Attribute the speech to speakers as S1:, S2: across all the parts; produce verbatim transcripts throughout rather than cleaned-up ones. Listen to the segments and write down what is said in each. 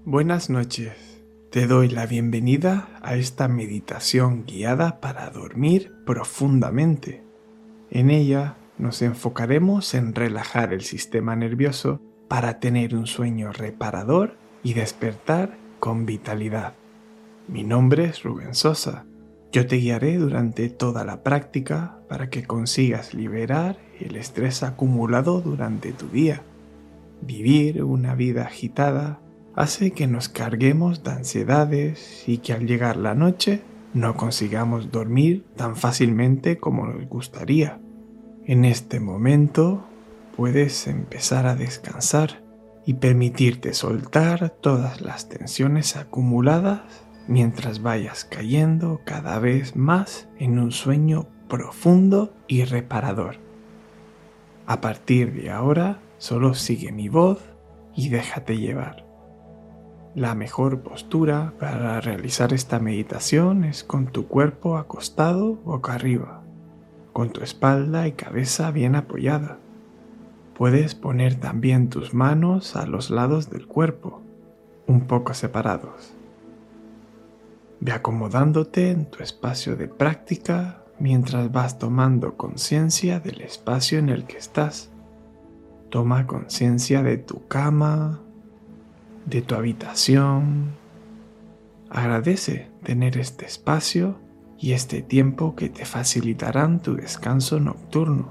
S1: Buenas noches. Te doy la bienvenida a esta meditación guiada para dormir profundamente. En ella nos enfocaremos en relajar el sistema nervioso para tener un sueño reparador y despertar con vitalidad. Mi nombre es Rubén Sosa. Yo te guiaré durante toda la práctica para que consigas liberar el estrés acumulado durante tu día. Vivir una vida agitada hace que nos carguemos de ansiedades y que al llegar la noche no consigamos dormir tan fácilmente como nos gustaría. En este momento puedes empezar a descansar y permitirte soltar todas las tensiones acumuladas mientras vayas cayendo cada vez más en un sueño profundo y reparador. A partir de ahora, solo sigue mi voz y déjate llevar. La mejor postura para realizar esta meditación es con tu cuerpo acostado boca arriba, con tu espalda y cabeza bien apoyada. Puedes poner también tus manos a los lados del cuerpo, un poco separados. Ve acomodándote en tu espacio de práctica mientras vas tomando conciencia del espacio en el que estás. Toma conciencia de tu cama, de tu habitación. Agradece tener este espacio y este tiempo que te facilitarán tu descanso nocturno.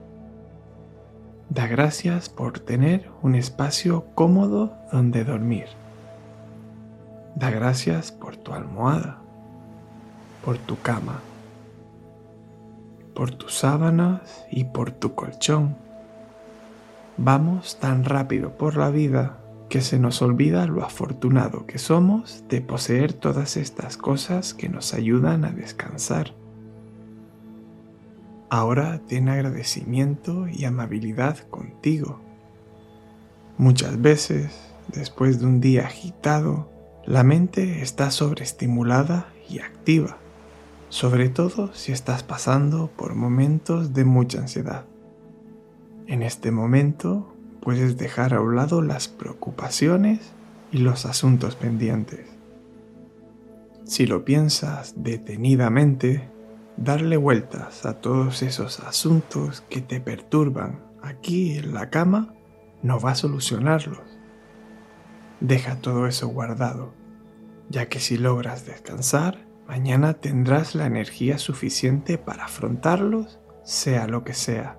S1: Da gracias por tener un espacio cómodo donde dormir. Da gracias por tu almohada, por tu cama, por tus sábanas y por tu colchón. Vamos tan rápido por la vida que se nos olvida lo afortunado que somos de poseer todas estas cosas que nos ayudan a descansar. Ahora ten agradecimiento y amabilidad contigo. Muchas veces, después de un día agitado, la mente está sobreestimulada y activa, sobre todo si estás pasando por momentos de mucha ansiedad. En este momento puedes dejar a un lado las preocupaciones y los asuntos pendientes. Si lo piensas detenidamente, darle vueltas a todos esos asuntos que te perturban aquí en la cama no va a solucionarlos. Deja todo eso guardado, ya que si logras descansar, mañana tendrás la energía suficiente para afrontarlos, sea lo que sea.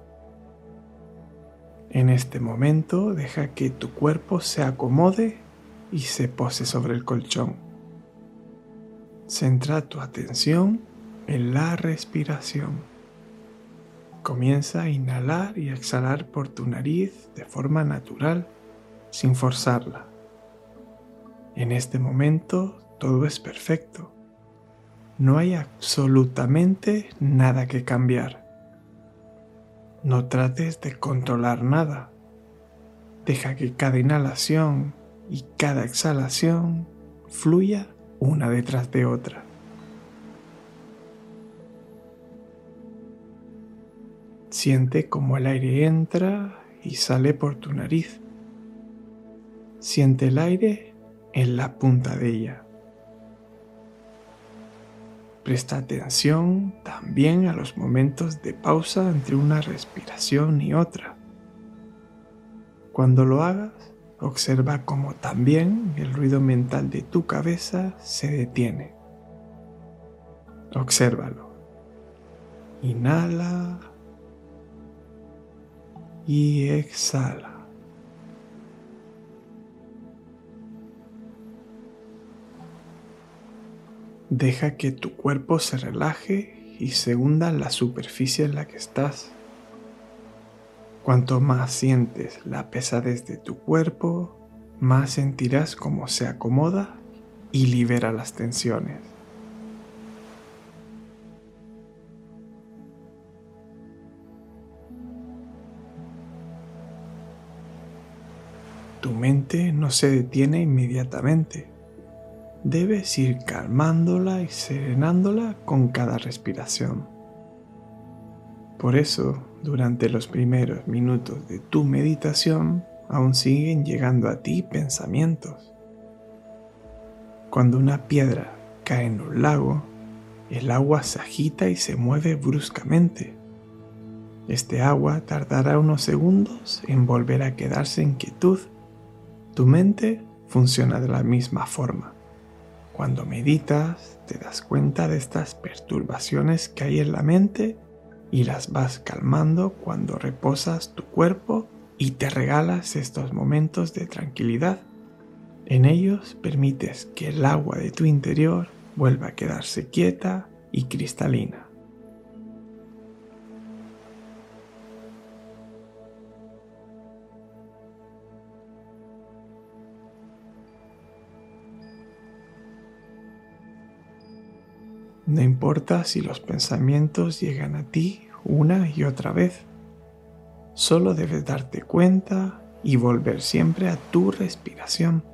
S1: En este momento, deja que tu cuerpo se acomode y se pose sobre el colchón. Centra tu atención en la respiración. Comienza a inhalar y exhalar por tu nariz de forma natural, sin forzarla. En este momento todo es perfecto. No hay absolutamente nada que cambiar. No trates de controlar nada. Deja que cada inhalación y cada exhalación fluya una detrás de otra. Siente cómo el aire entra y sale por tu nariz. Siente el aire en la punta de ella. Presta atención también a los momentos de pausa entre una respiración y otra. Cuando lo hagas, observa cómo también el ruido mental de tu cabeza se detiene. Obsérvalo. Inhala y exhala. Deja que tu cuerpo se relaje y se hunda en la superficie en la que estás. Cuanto más sientes la pesadez de tu cuerpo, más sentirás cómo se acomoda y libera las tensiones. Tu mente no se detiene inmediatamente. Debes ir calmándola y serenándola con cada respiración. Por eso, durante los primeros minutos de tu meditación, aún siguen llegando a ti pensamientos. Cuando una piedra cae en un lago, el agua se agita y se mueve bruscamente. Este agua tardará unos segundos en volver a quedarse en quietud. Tu mente funciona de la misma forma. Cuando meditas, te das cuenta de estas perturbaciones que hay en la mente y las vas calmando cuando reposas tu cuerpo y te regalas estos momentos de tranquilidad. En ellos permites que el agua de tu interior vuelva a quedarse quieta y cristalina. No importa si los pensamientos llegan a ti una y otra vez. Solo debes darte cuenta y volver siempre a tu respiración.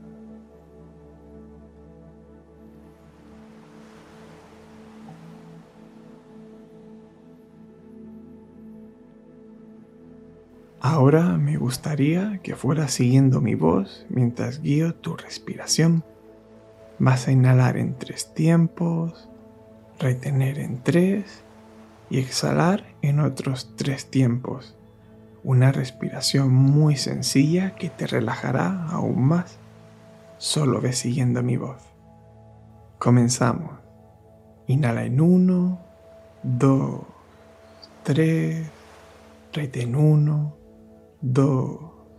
S1: Ahora me gustaría que fueras siguiendo mi voz mientras guío tu respiración. Vas a inhalar en tres tiempos, retener en tres y exhalar en otros tres tiempos. Una respiración muy sencilla que te relajará aún más. Solo ve siguiendo mi voz. Comenzamos. Inhala en uno, dos, tres. Retén uno, dos,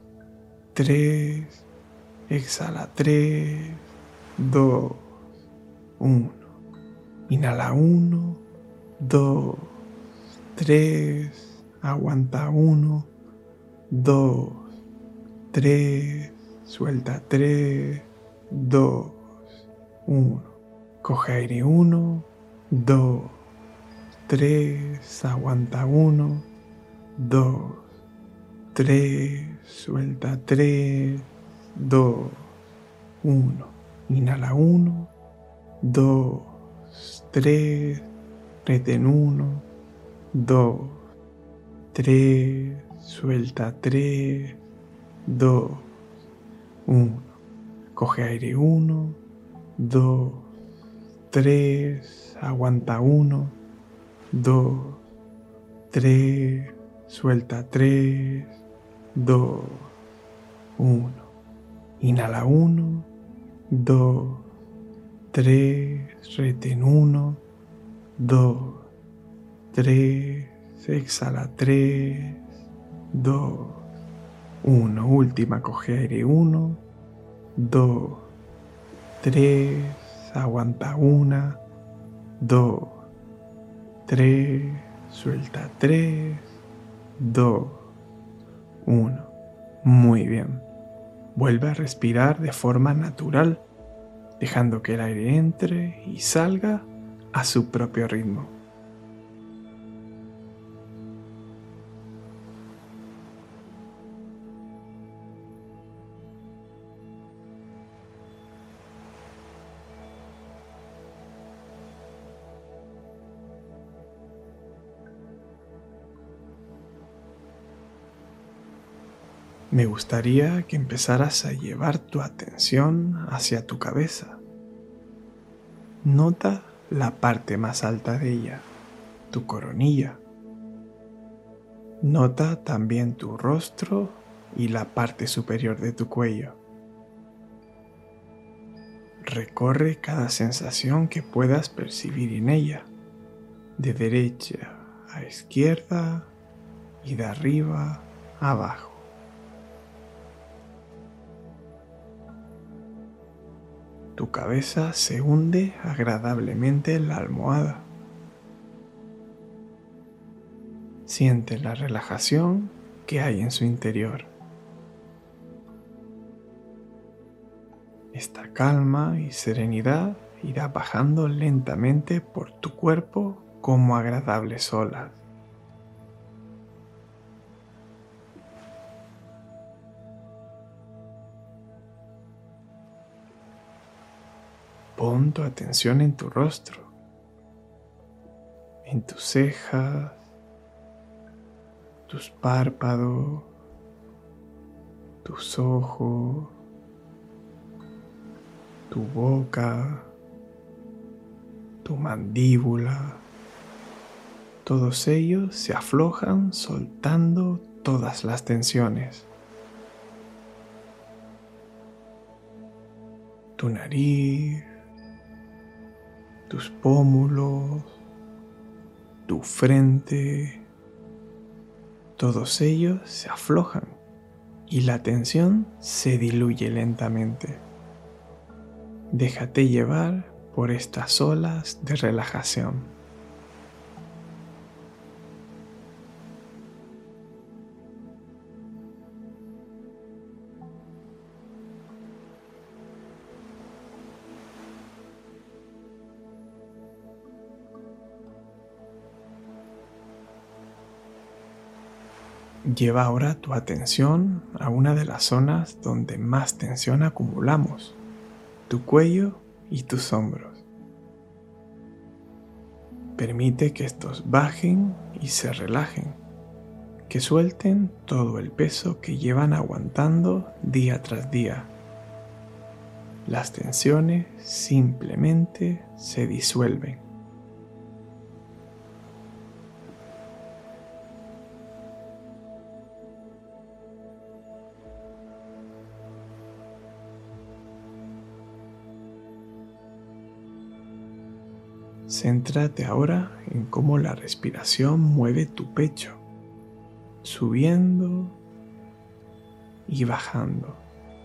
S1: tres. Exhala tres, dos, uno. Inhala uno, dos, tres. Aguanta uno, dos, tres. Suelta tres, dos, uno. Coge aire uno, dos, tres. Aguanta uno, dos, tres. Suelta tres, dos, uno. Inhala uno, dos, tres. Retén uno, dos, tres. Suelta tres, dos, uno. Coge aire uno, dos, tres. Aguanta uno, dos, tres. Suelta tres, dos, uno. Inhala uno, dos, tres. Retén uno, dos, tres. Exhala tres, dos, uno. Última, coge aire uno, dos, tres. Aguanta una, dos, tres. Suelta tres, dos, uno. Muy bien. Vuelve a respirar de forma natural, dejando que el aire entre y salga a su propio ritmo. Me gustaría que empezaras a llevar tu atención hacia tu cabeza. Nota la parte más alta de ella, tu coronilla. Nota también tu rostro y la parte superior de tu cuello. Recorre cada sensación que puedas percibir en ella, de derecha a izquierda y de arriba a abajo. Tu cabeza se hunde agradablemente en la almohada. Siente la relajación que hay en su interior. Esta calma y serenidad irá bajando lentamente por tu cuerpo como agradables olas. Pon tu atención en tu rostro, en tus cejas, tus párpados, tus ojos, tu boca, tu mandíbula. Todos ellos se aflojan soltando todas las tensiones. Tu nariz, tus pómulos, tu frente, todos ellos se aflojan y la tensión se diluye lentamente. Déjate llevar por estas olas de relajación. Lleva ahora tu atención a una de las zonas donde más tensión acumulamos, tu cuello y tus hombros. Permite que estos bajen y se relajen, que suelten todo el peso que llevan aguantando día tras día. Las tensiones simplemente se disuelven. Céntrate ahora en cómo la respiración mueve tu pecho, subiendo y bajando.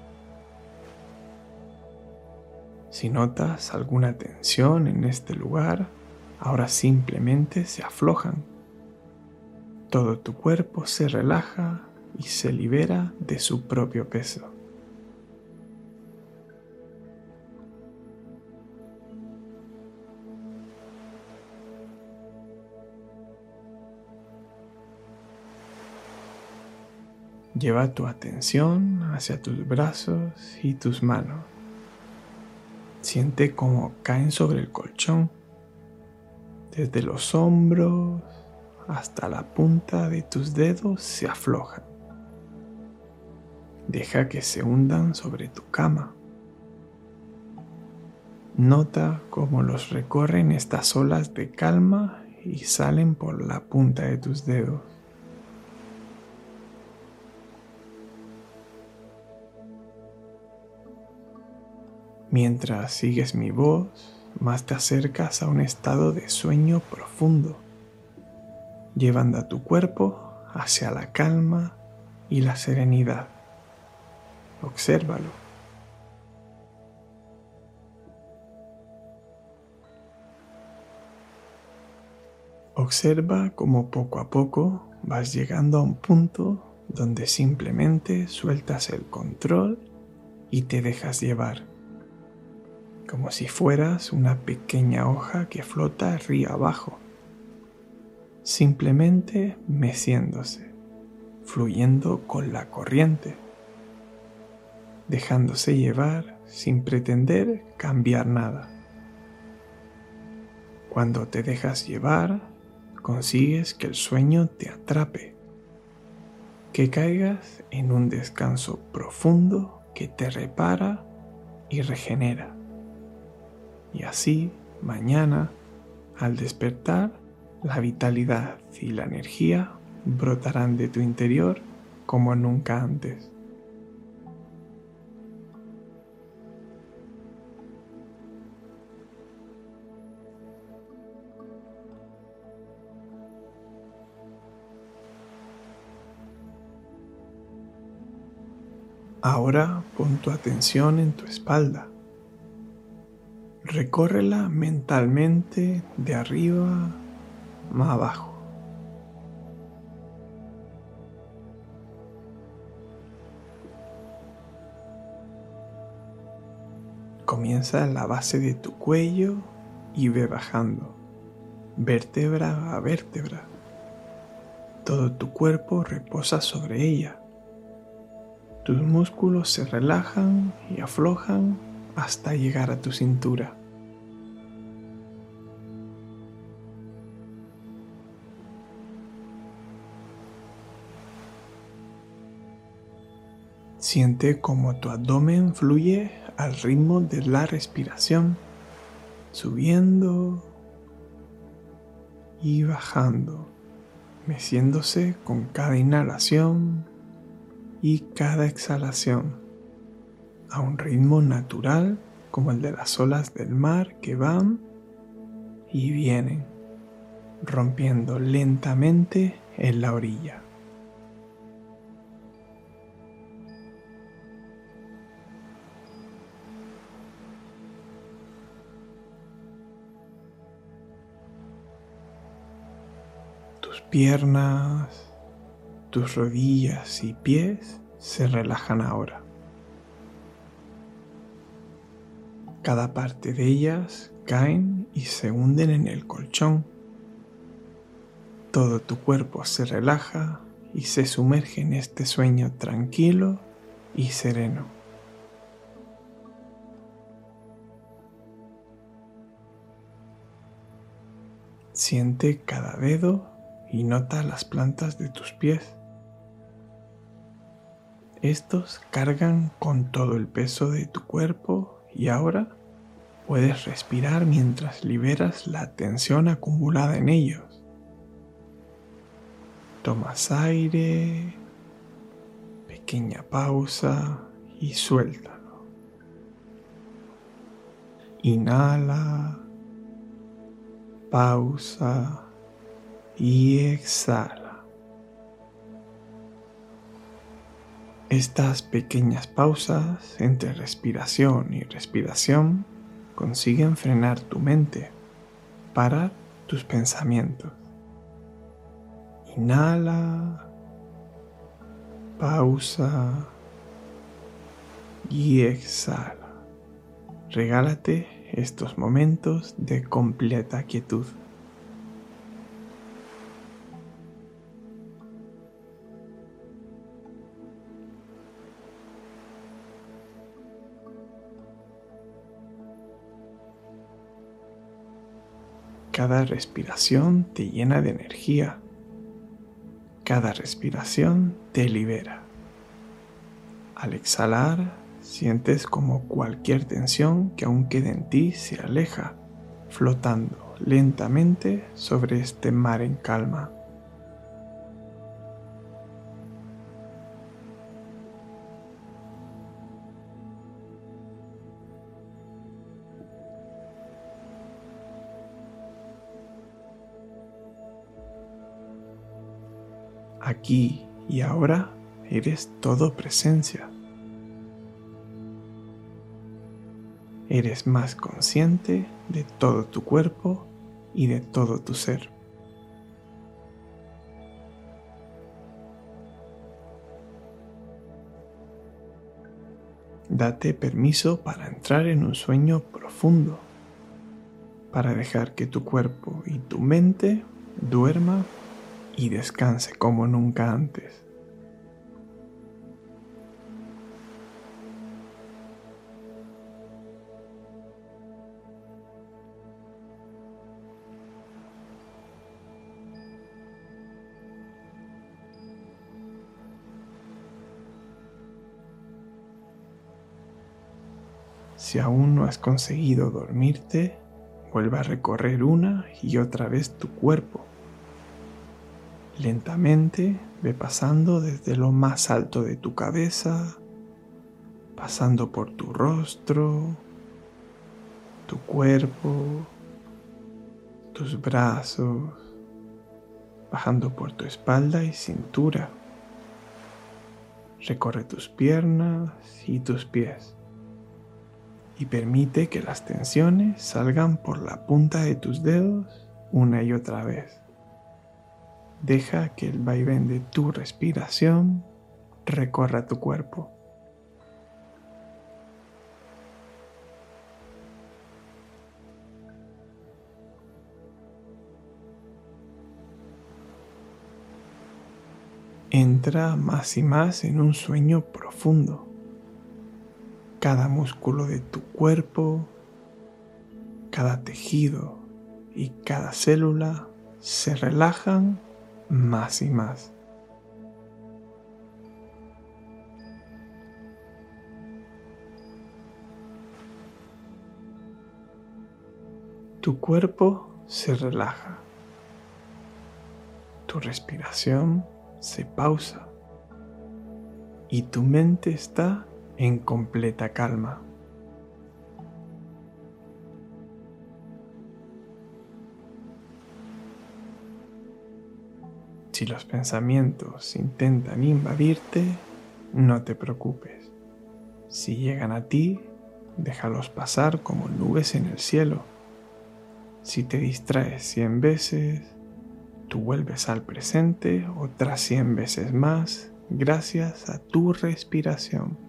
S1: Si notas alguna tensión en este lugar, ahora simplemente se aflojan. Todo tu cuerpo se relaja y se libera de su propio peso. Lleva tu atención hacia tus brazos y tus manos. Siente cómo caen sobre el colchón, desde los hombros hasta la punta de tus dedos se aflojan. Deja que se hundan sobre tu cama. Nota cómo los recorren estas olas de calma y salen por la punta de tus dedos. Mientras sigues mi voz, más te acercas a un estado de sueño profundo, llevando a tu cuerpo hacia la calma y la serenidad. Obsérvalo. Observa cómo poco a poco vas llegando a un punto donde simplemente sueltas el control y te dejas llevar, como si fueras una pequeña hoja que flota río abajo, simplemente meciéndose, fluyendo con la corriente, dejándose llevar sin pretender cambiar nada. Cuando te dejas llevar, consigues que el sueño te atrape, que caigas en un descanso profundo que te repara y regenera. Y así, mañana, al despertar, la vitalidad y la energía brotarán de tu interior como nunca antes. Ahora pon tu atención en tu espalda. Recórrela mentalmente de arriba a abajo. Comienza en la base de tu cuello y ve bajando, vértebra a vértebra. Todo tu cuerpo reposa sobre ella. Tus músculos se relajan y aflojan hasta llegar a tu cintura. Siente cómo tu abdomen fluye al ritmo de la respiración, subiendo y bajando, meciéndose con cada inhalación y cada exhalación, a un ritmo natural como el de las olas del mar que van y vienen, rompiendo lentamente en la orilla. Tus piernas, tus rodillas y pies se relajan ahora. Cada parte de ellas caen y se hunden en el colchón. Todo tu cuerpo se relaja y se sumerge en este sueño tranquilo y sereno. Siente cada dedo y nota las plantas de tus pies. Estos cargan con todo el peso de tu cuerpo y ahora puedes respirar mientras liberas la tensión acumulada en ellos. Tomas aire, pequeña pausa y suéltalo. Inhala, pausa y exhala. Estas pequeñas pausas entre respiración y respiración consiguen frenar tu mente, parar tus pensamientos. Inhala, pausa y exhala. Regálate estos momentos de completa quietud. Cada respiración te llena de energía. Cada respiración te libera. Al exhalar, sientes como cualquier tensión que aún queda en ti se aleja, flotando lentamente sobre este mar en calma. Aquí y ahora eres todo presencia. Eres más consciente de todo tu cuerpo y de todo tu ser. Date permiso para entrar en un sueño profundo, para dejar que tu cuerpo y tu mente duerma y descanse como nunca antes. Si aún no has conseguido dormirte, vuelve a recorrer una y otra vez tu cuerpo. Lentamente ve pasando desde lo más alto de tu cabeza, pasando por tu rostro, tu cuerpo, tus brazos, bajando por tu espalda y cintura. Recorre tus piernas y tus pies y permite que las tensiones salgan por la punta de tus dedos una y otra vez. Deja que el vaivén de tu respiración recorra tu cuerpo. Entra más y más en un sueño profundo. Cada músculo de tu cuerpo, cada tejido y cada célula se relajan más y más. Tu cuerpo se relaja. Tu respiración se pausa. Y tu mente está en completa calma. Si los pensamientos intentan invadirte, no te preocupes. Si llegan a ti, déjalos pasar como nubes en el cielo. Si te distraes cien veces, tú vuelves al presente otras cien veces más gracias a tu respiración.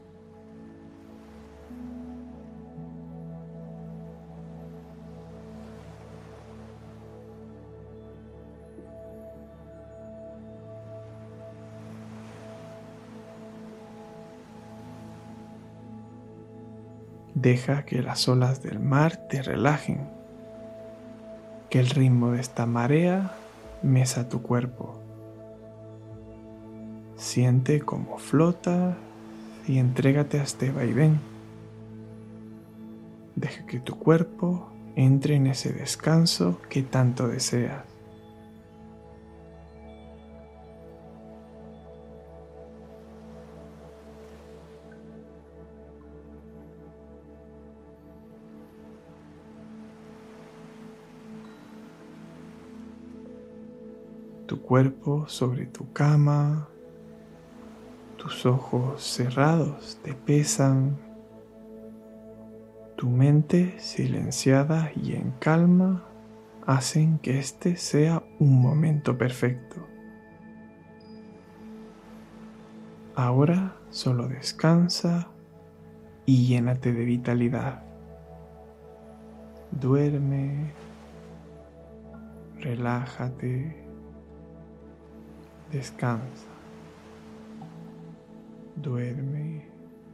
S1: Deja que las olas del mar te relajen, que el ritmo de esta marea mesa tu cuerpo. Siente cómo flota y entrégate a este vaivén. Deja que tu cuerpo entre en ese descanso que tanto deseas. Tu cuerpo sobre tu cama, tus ojos cerrados te pesan, tu mente silenciada y en calma hacen que este sea un momento perfecto. Ahora solo descansa y llénate de vitalidad. Duerme, relájate, descansa. Duerme,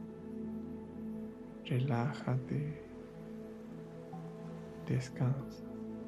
S1: relájate, descansa.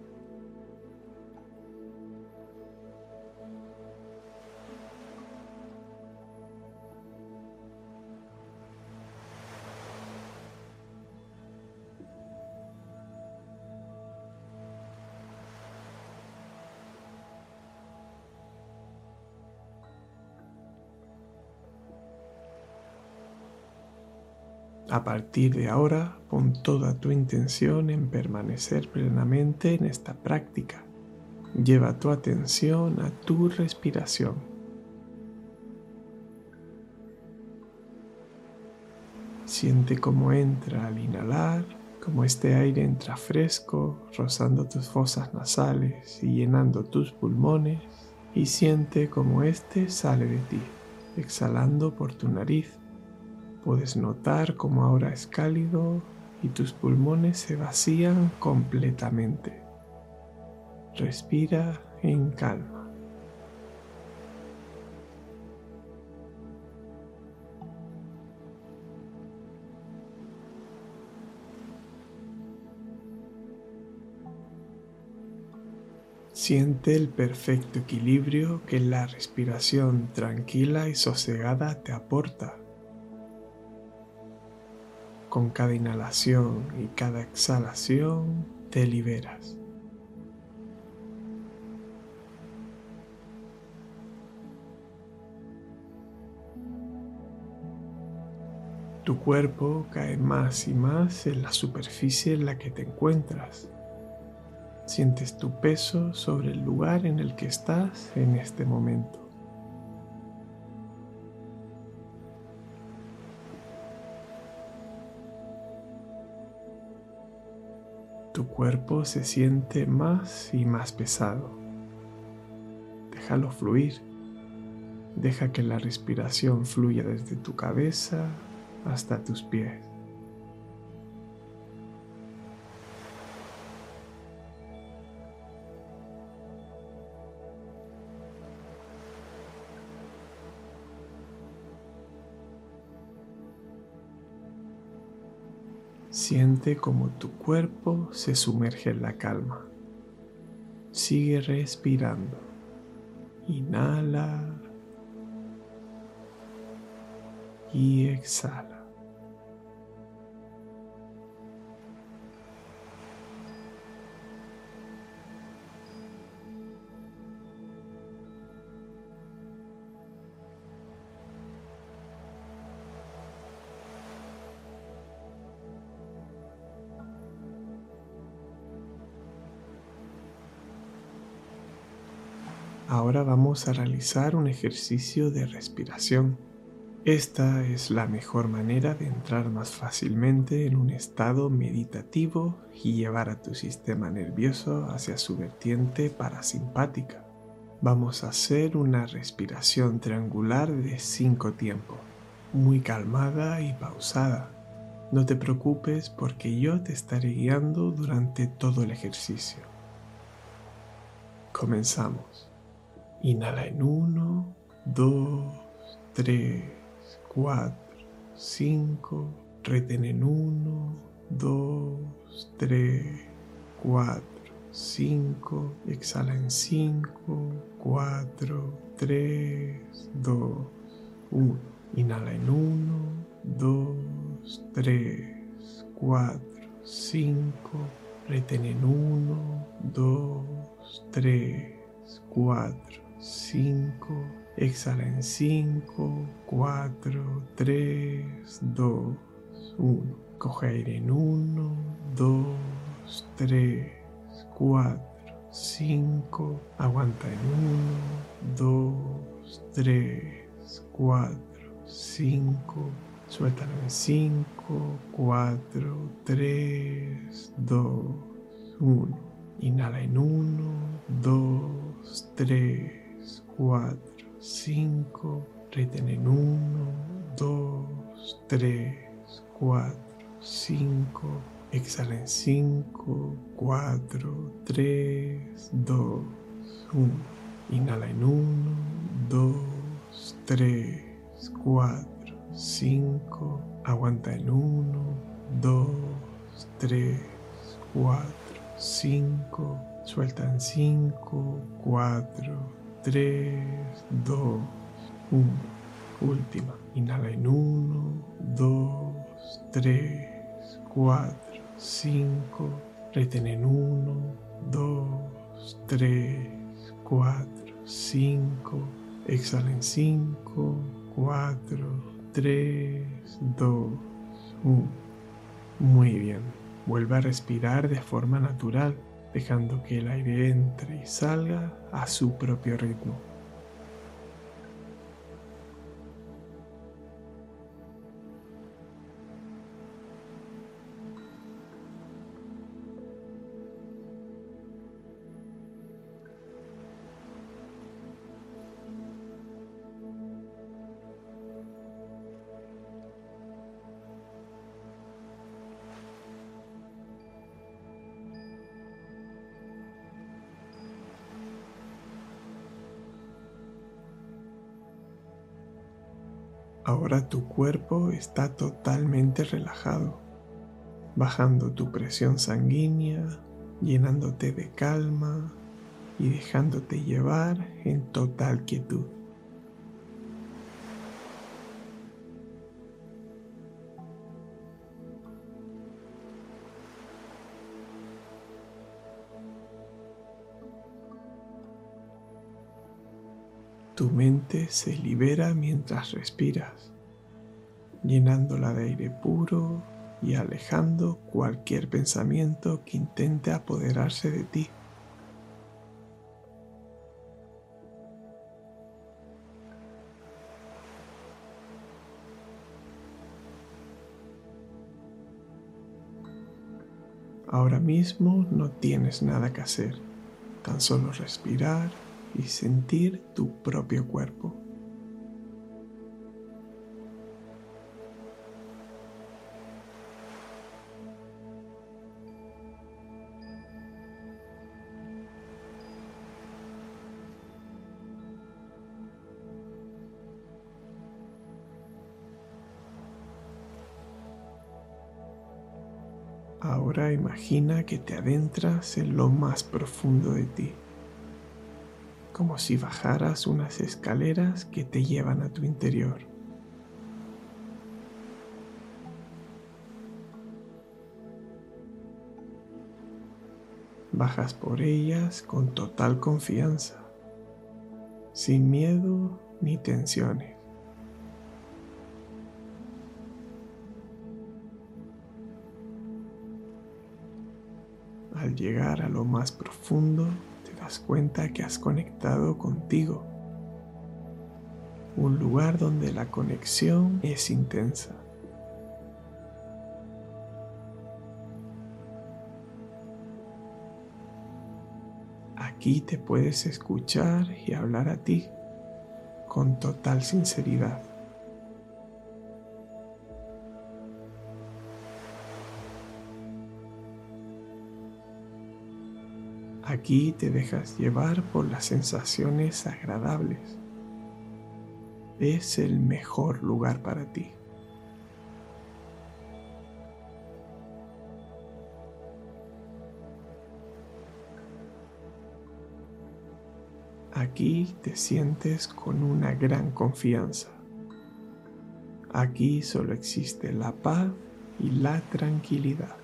S1: A partir de ahora, pon toda tu intención en permanecer plenamente en esta práctica. Lleva tu atención a tu respiración. Siente cómo entra al inhalar, cómo este aire entra fresco, rozando tus fosas nasales y llenando tus pulmones, y siente cómo este sale de ti, exhalando por tu nariz. Puedes notar cómo ahora es cálido y tus pulmones se vacían completamente. Respira en calma. Siente el perfecto equilibrio que la respiración tranquila y sosegada te aporta. Con cada inhalación y cada exhalación te liberas. Tu cuerpo cae más y más en la superficie en la que te encuentras. Sientes tu peso sobre el lugar en el que estás en este momento. Tu cuerpo se siente más y más pesado. Déjalo fluir. Deja que la respiración fluya desde tu cabeza hasta tus pies. Siente como tu cuerpo se sumerge en la calma. Sigue respirando. Inhala y exhala. Ahora vamos a realizar un ejercicio de respiración. Esta es la mejor manera de entrar más fácilmente en un estado meditativo y llevar a tu sistema nervioso hacia su vertiente parasimpática. Vamos a hacer una respiración triangular de cinco tiempos, muy calmada y pausada. No te preocupes porque yo te estaré guiando durante todo el ejercicio. Comenzamos. Inhala en uno, dos, tres, cuatro, cinco. Retén en uno, dos, tres, cuatro, cinco. Exhala en cinco, cuatro, tres, dos, uno. Inhala en uno, dos, tres, cuatro, cinco. Retén en uno, dos, tres, cuatro, cinco. Exhala en cinco, cuatro, tres, dos, uno. Coge aire en uno, dos, tres, cuatro, cinco. Aguanta en uno, dos, tres, cuatro, cinco. Suéltalo en cinco, cuatro, tres, dos, uno. Inhala en uno, dos, tres, cuatro, cinco. Retén en uno, dos, tres, cuatro, cinco. Exhala en cinco, cuatro, tres, dos, uno. Inhala en uno, dos, tres, cuatro, cinco. Aguanta en uno, dos, tres, cuatro, cinco. Suelta en cinco, cuatro, tres, dos, uno. Última. Inhala en uno, dos, tres, cuatro, cinco. Retén en uno, dos, tres, cuatro, cinco. Exhala en cinco, cuatro, tres, dos, uno. Muy bien. Vuelve a respirar de forma natural, dejando que el aire entre y salga a su propio ritmo. Ahora tu cuerpo está totalmente relajado, bajando tu presión sanguínea, llenándote de calma y dejándote llevar en total quietud. Tu mente se libera mientras respiras, llenándola de aire puro y alejando cualquier pensamiento que intente apoderarse de ti. Ahora mismo no tienes nada que hacer, tan solo respirar y sentir tu propio cuerpo. Ahora imagina que te adentras en lo más profundo de ti, como si bajaras unas escaleras que te llevan a tu interior. Bajas por ellas con total confianza, sin miedo ni tensiones. Al llegar a lo más profundo, te das cuenta que has conectado contigo. Un lugar donde la conexión es intensa. Aquí te puedes escuchar y hablar a ti con total sinceridad. Aquí te dejas llevar por las sensaciones agradables. Es el mejor lugar para ti. Aquí te sientes con una gran confianza. Aquí solo existe la paz y la tranquilidad.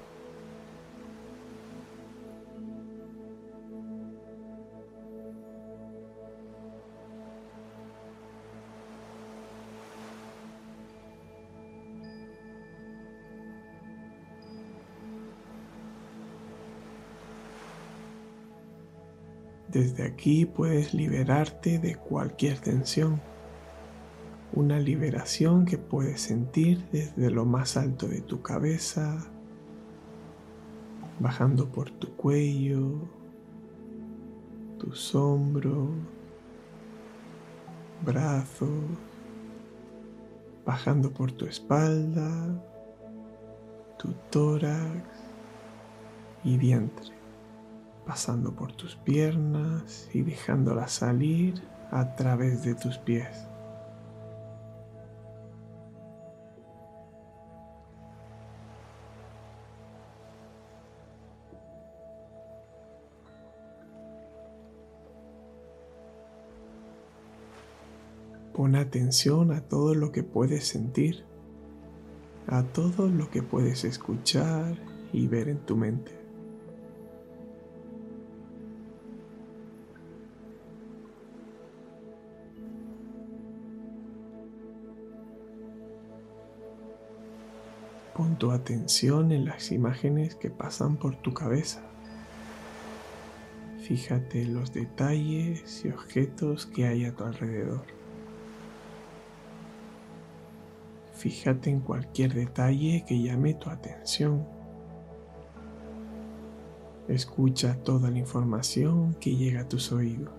S1: Desde aquí puedes liberarte de cualquier tensión, una liberación que puedes sentir desde lo más alto de tu cabeza, bajando por tu cuello, tus hombros, brazos, bajando por tu espalda, tu tórax y vientre, pasando por tus piernas y dejándolas salir a través de tus pies. Pon atención a todo lo que puedes sentir, a todo lo que puedes escuchar y ver en tu mente. Pon tu atención en las imágenes que pasan por tu cabeza. Fíjate en los detalles y objetos que hay a tu alrededor. Fíjate en cualquier detalle que llame tu atención. Escucha toda la información que llega a tus oídos.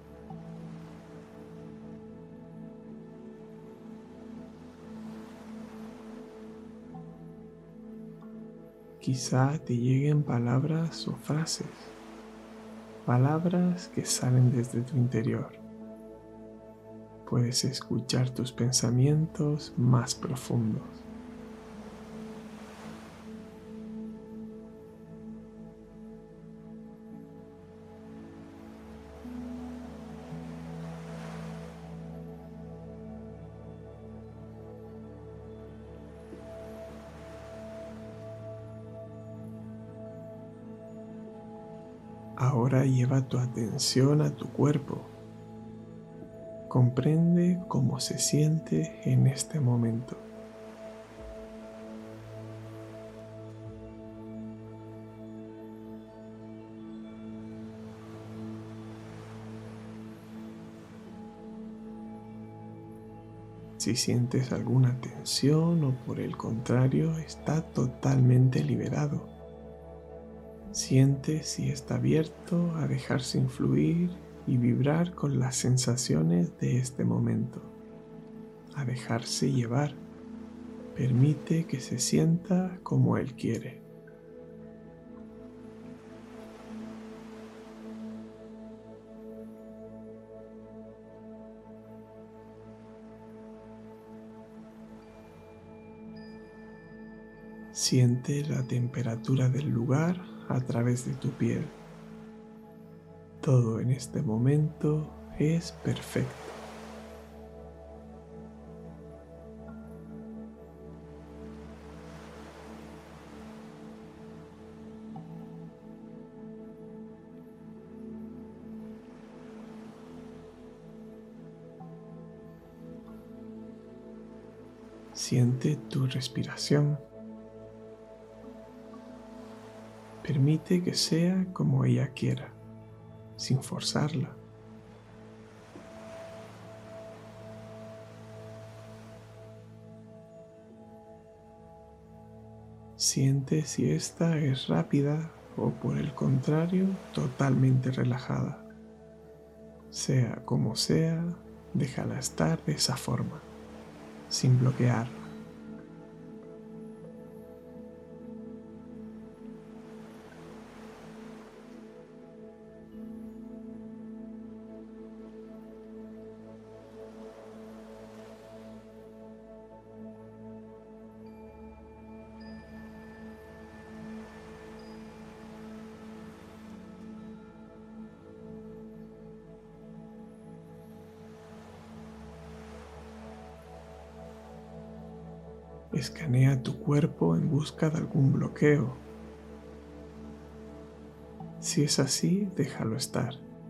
S1: Quizá te lleguen palabras o frases, palabras que salen desde tu interior. Puedes escuchar tus pensamientos más profundos. Ahora lleva tu atención a tu cuerpo. Comprende cómo se siente en este momento. Si sientes alguna tensión o por el contrario está totalmente liberado. Siente si está abierto a dejarse influir y vibrar con las sensaciones de este momento, a dejarse llevar. Permite que se sienta como él quiere. Siente la temperatura del lugar a través de tu piel. Todo en este momento es perfecto. Siente tu respiración. Permite que sea como ella quiera. sin forzarla. Siente si esta es rápida o, por el contrario, totalmente relajada. Sea como sea, déjala estar de esa forma, sin bloquearla. Escanea tu cuerpo en busca de algún bloqueo. Si es así, déjalo estar.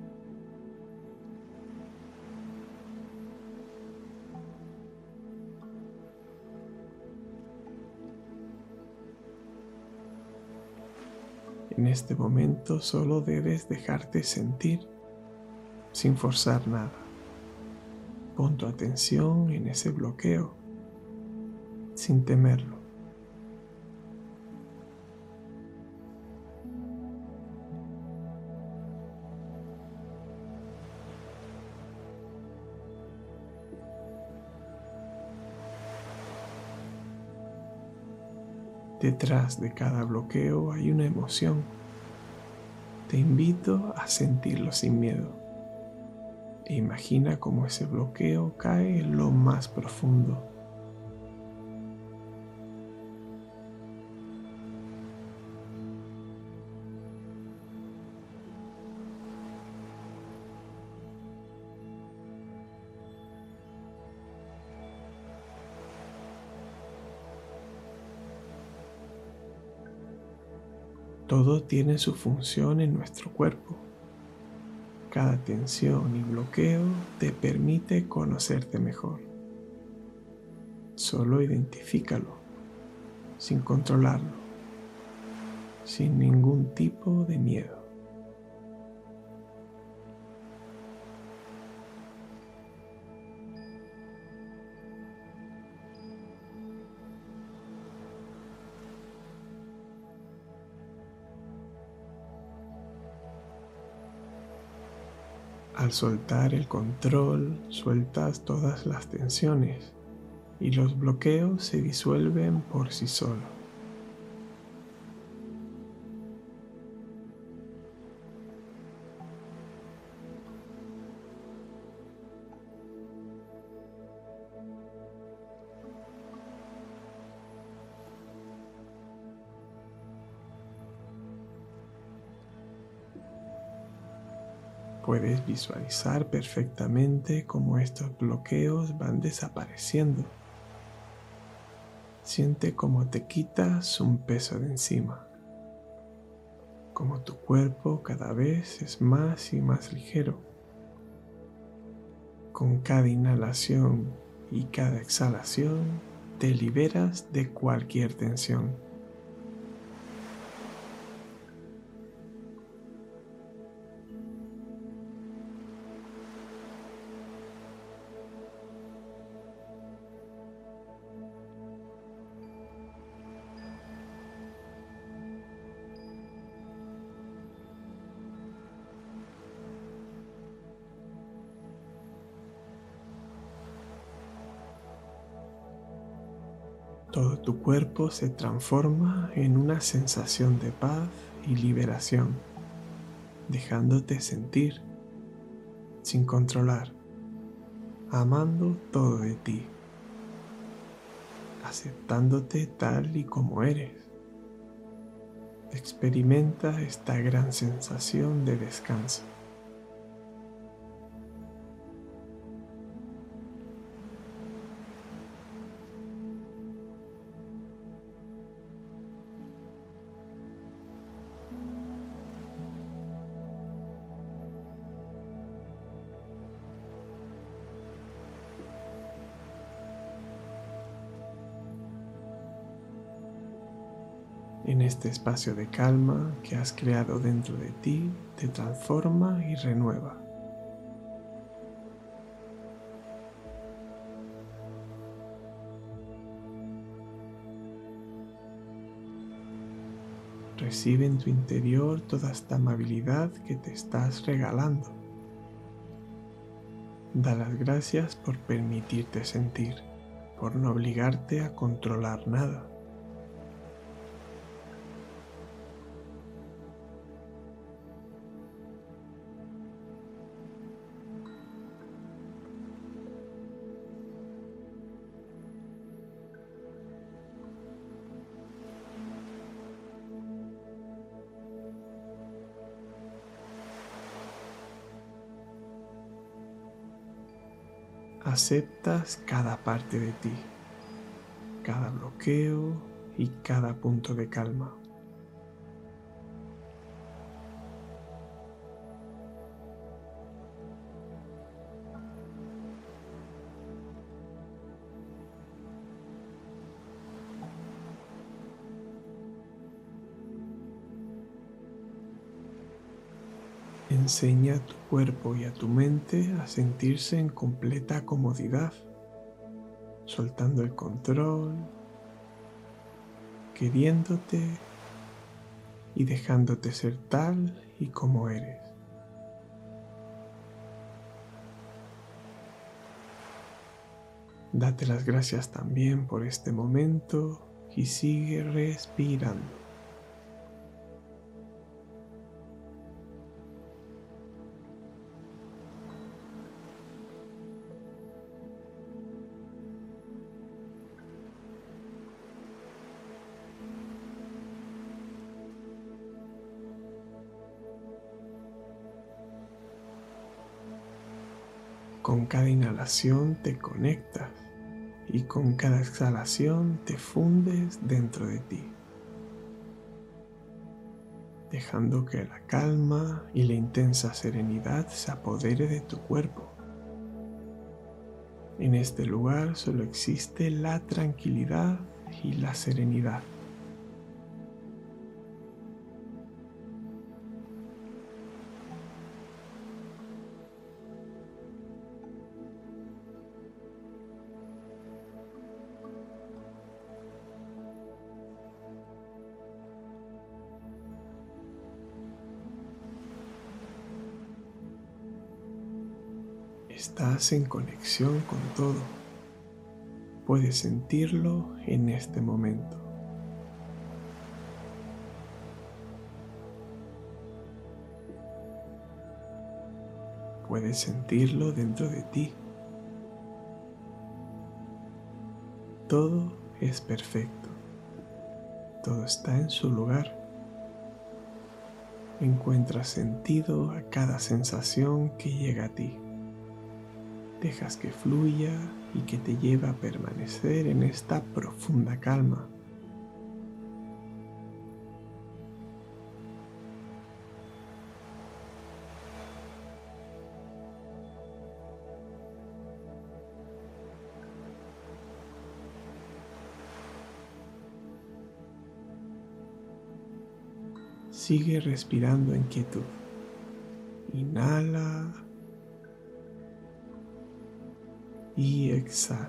S1: En este momento solo debes dejarte sentir sin forzar nada. Pon tu atención en ese bloqueo sin temerlo. Detrás de cada bloqueo hay una emoción. Te invito a sentirlo sin miedo. E imagina cómo ese bloqueo cae en lo más profundo. Todo tiene su función en nuestro cuerpo. Cada tensión y bloqueo te permite conocerte mejor. Solo identifícalo, sin controlarlo, sin ningún tipo de miedo. Al soltar el control, sueltas todas las tensiones y los bloqueos se disuelven por sí solos. Puedes visualizar perfectamente cómo estos bloqueos van desapareciendo. Siente cómo te quitas un peso de encima, cómo tu cuerpo cada vez es más y más ligero. Con cada inhalación y cada exhalación te liberas de cualquier tensión. Todo tu cuerpo se transforma en una sensación de paz y liberación, dejándote sentir, sin controlar, amando todo de ti, aceptándote tal y como eres. Experimenta esta gran sensación de descanso. En este espacio de calma que has creado dentro de ti, te transforma y renueva. Recibe en tu interior toda esta amabilidad que te estás regalando. Da las gracias por permitirte sentir, por no obligarte a controlar nada. Aceptas cada parte de ti, cada bloqueo y cada punto de calma. Enseña a tu cuerpo y a tu mente a sentirse en completa comodidad, soltando el control, queriéndote y dejándote ser tal y como eres. Date las gracias también por este momento y sigue respirando. Con cada inhalación te conectas y con cada exhalación te fundes dentro de ti, dejando que la calma y la intensa serenidad se apodere de tu cuerpo. En este lugar solo existe la tranquilidad y la serenidad. Estás en conexión con todo. Puedes sentirlo en este momento. Puedes sentirlo dentro de ti. Todo es perfecto. Todo está en su lugar. Encuentra sentido a cada sensación que llega a ti. Dejas que fluya y que te lleve a permanecer en esta profunda calma. Sigue respirando en quietud. Inhala y exhala.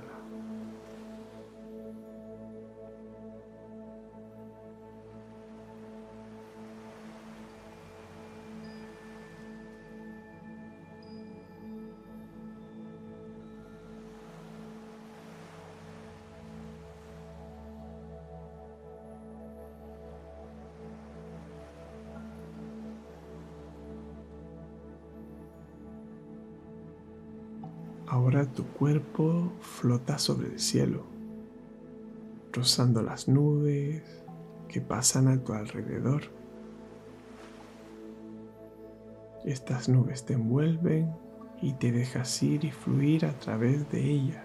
S1: Ahora tu cuerpo flota sobre el cielo, rozando las nubes que pasan a tu alrededor. Estas nubes te envuelven y te dejas ir y fluir a través de ellas.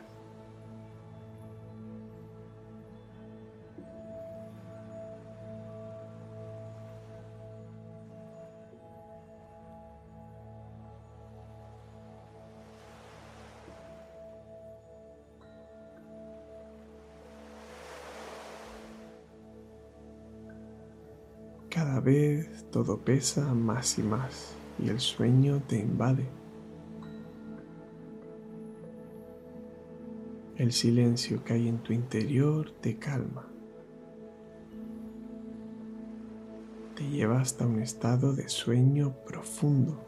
S1: Cada vez todo pesa más y más y el sueño te invade. El silencio que hay en tu interior te calma. Te lleva hasta un estado de sueño profundo.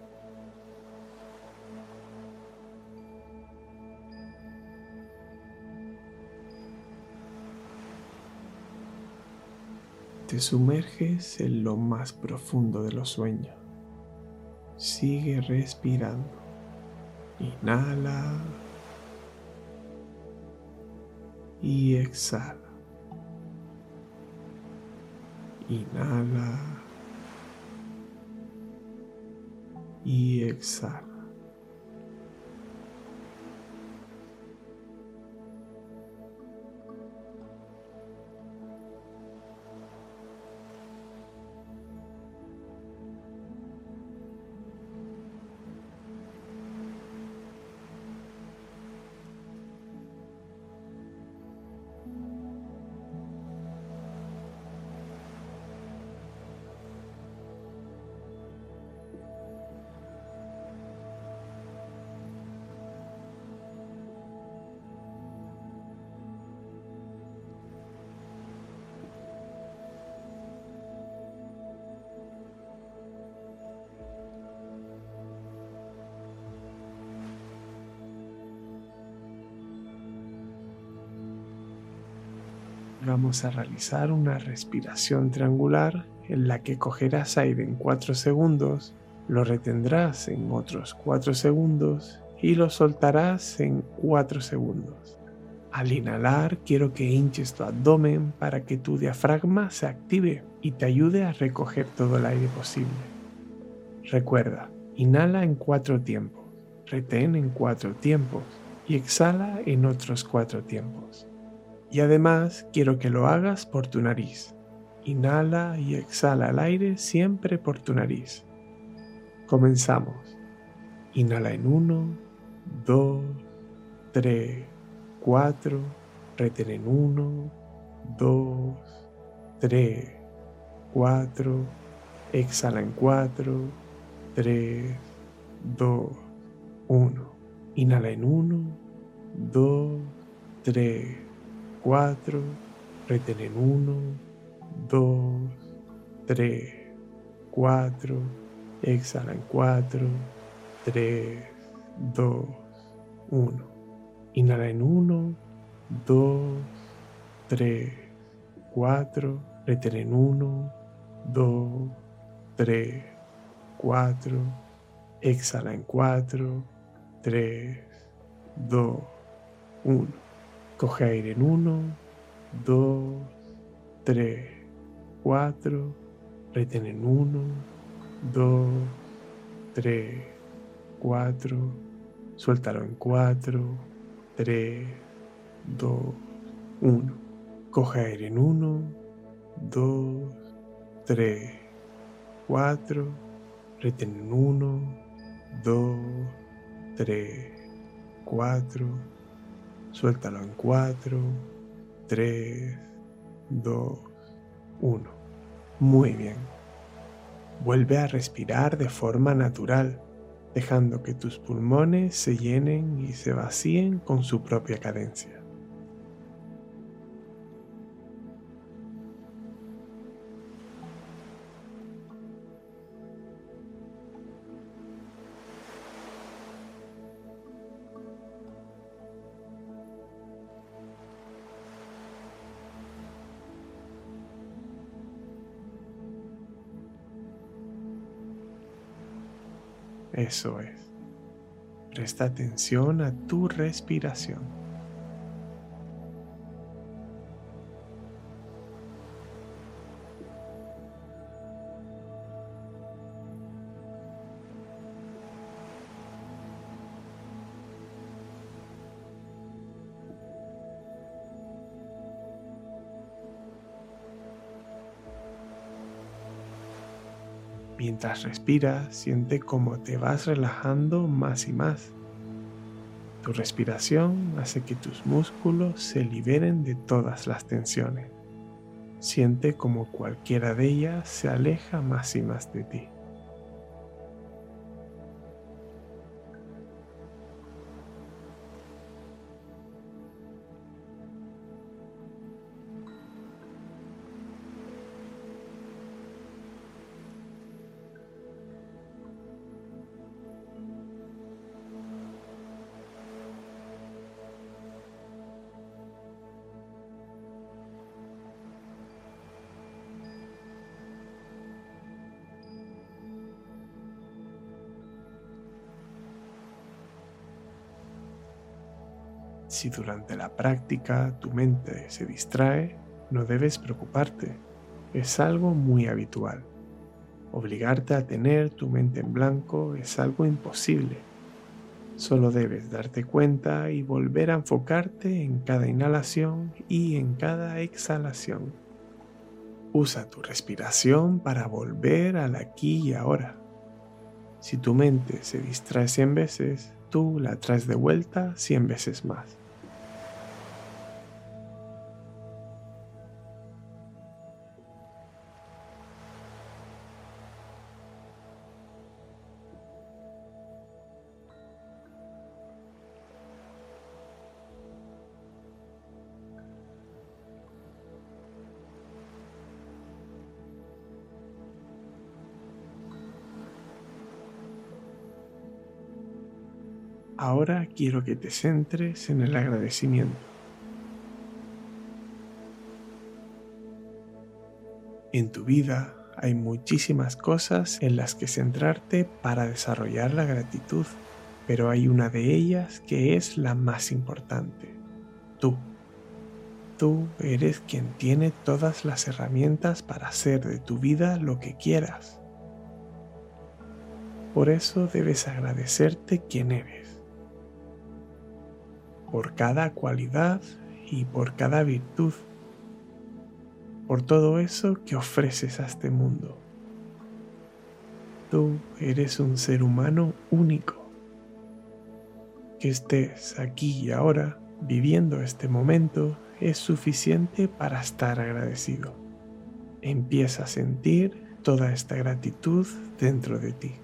S1: Te sumerges en lo más profundo de los sueños. Sigue respirando. Inhala y exhala. Inhala y exhala. Vamos a realizar una respiración triangular en la que cogerás aire en cuatro segundos, lo retendrás en otros cuatro segundos y lo soltarás en cuatro segundos. Al inhalar quiero que hinches tu abdomen para que tu diafragma se active y te ayude a recoger todo el aire posible. Recuerda, inhala en cuatro tiempos, retén en cuatro tiempos y exhala en otros cuatro tiempos. Y además quiero que lo hagas por tu nariz. Inhala y exhala el aire siempre por tu nariz. Comenzamos. Inhala en uno, dos, tres, cuatro. Retén en uno, dos, tres, cuatro. Exhala en cuatro, tres, dos, uno. Inhala en uno, dos, tres, cuatro, retén en uno, dos, tres, cuatro, exhala en cuatro, tres, dos, uno. Inhala en uno, dos, tres, cuatro, retén en uno, dos, tres, cuatro, exhala en cuatro, tres, dos, uno. Coge aire en uno, dos, tres, cuatro, retén en uno, dos, tres, cuatro, suéltalo en cuatro, tres, dos, uno. Coge aire en uno, dos, tres, cuatro, retén en uno, dos, tres, cuatro, suéltalo en cuatro, tres, dos, uno. Muy bien. Vuelve a respirar de forma natural, dejando que tus pulmones se llenen y se vacíen con su propia cadencia. Eso es. Presta atención a tu respiración. Mientras respiras, siente cómo te vas relajando más y más. Tu respiración hace que tus músculos se liberen de todas las tensiones. Siente como cualquiera de ellas se aleja más y más de ti. Si durante la práctica tu mente se distrae, no debes preocuparte. Es algo muy habitual. Obligarte a tener tu mente en blanco es algo imposible. Solo debes darte cuenta y volver a enfocarte en cada inhalación y en cada exhalación. Usa tu respiración para volver al aquí y ahora. Si tu mente se distrae cien veces, tú la traes de vuelta cien veces más. Ahora quiero que te centres en el agradecimiento. En tu vida hay muchísimas cosas en las que centrarte para desarrollar la gratitud, pero hay una de ellas que es la más importante. Tú. Tú eres quien tiene todas las herramientas para hacer de tu vida lo que quieras. Por eso debes agradecerte quien eres, por cada cualidad y por cada virtud, por todo eso que ofreces a este mundo. Tú eres un ser humano único. Que estés aquí y ahora viviendo este momento es suficiente para estar agradecido. Empieza a sentir toda esta gratitud dentro de ti.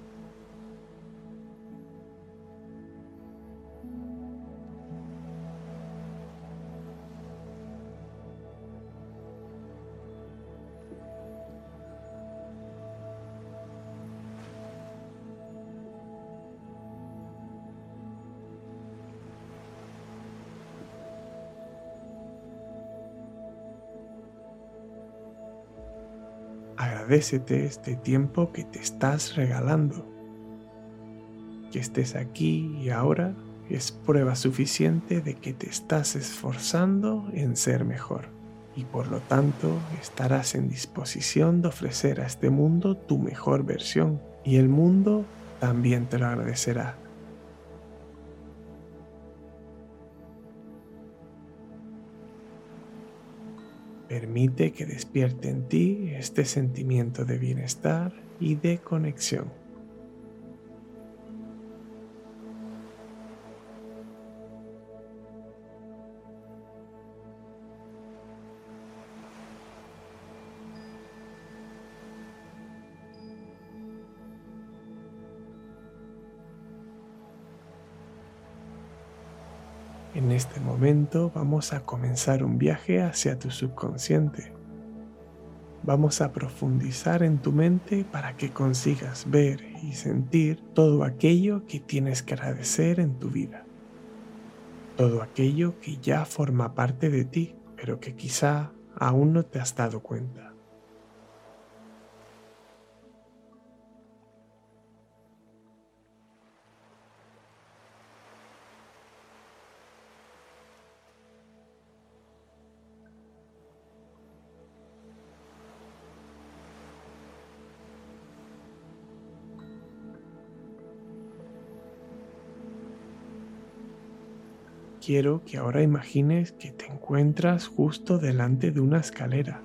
S1: Agradécete este tiempo que te estás regalando. Que estés aquí y ahora es prueba suficiente de que te estás esforzando en ser mejor y por lo tanto estarás en disposición de ofrecer a este mundo tu mejor versión y el mundo también te lo agradecerá. Permite que despierte en ti este sentimiento de bienestar y de conexión. En este momento vamos a comenzar un viaje hacia tu subconsciente. Vamos a profundizar en tu mente para que consigas ver y sentir todo aquello que tienes que agradecer en tu vida. Todo aquello que ya forma parte de ti, pero que quizá aún no te has dado cuenta. Quiero que ahora imagines que te encuentras justo delante de una escalera.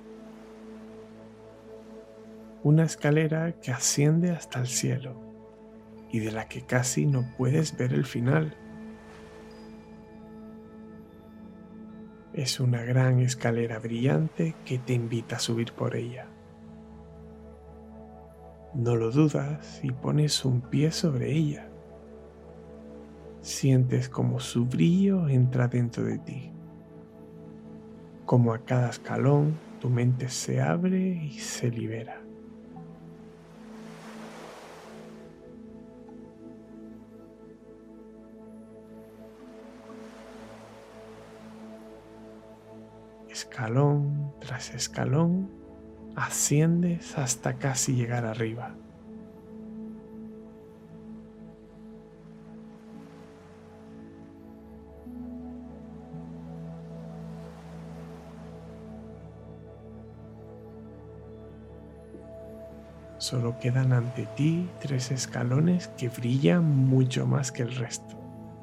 S1: Una escalera que asciende hasta el cielo y de la que casi no puedes ver el final. Es una gran escalera brillante que te invita a subir por ella. No lo dudas y pones un pie sobre ella. Sientes como su brillo entra dentro de ti. Como a cada escalón tu mente se abre y se libera. Escalón tras escalón, asciendes hasta casi llegar arriba. Solo quedan ante ti tres escalones que brillan mucho más que el resto.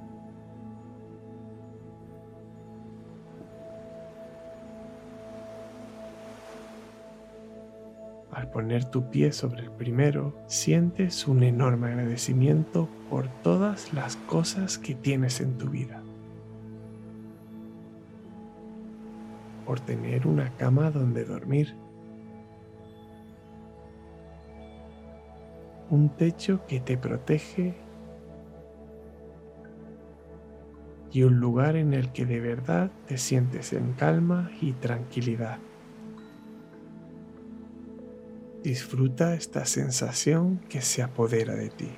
S1: Al poner tu pie sobre el primero, sientes un enorme agradecimiento por todas las cosas que tienes en tu vida. Por tener una cama donde dormir, un techo que te protege y un lugar en el que de verdad te sientes en calma y tranquilidad. Disfruta esta sensación que se apodera de ti.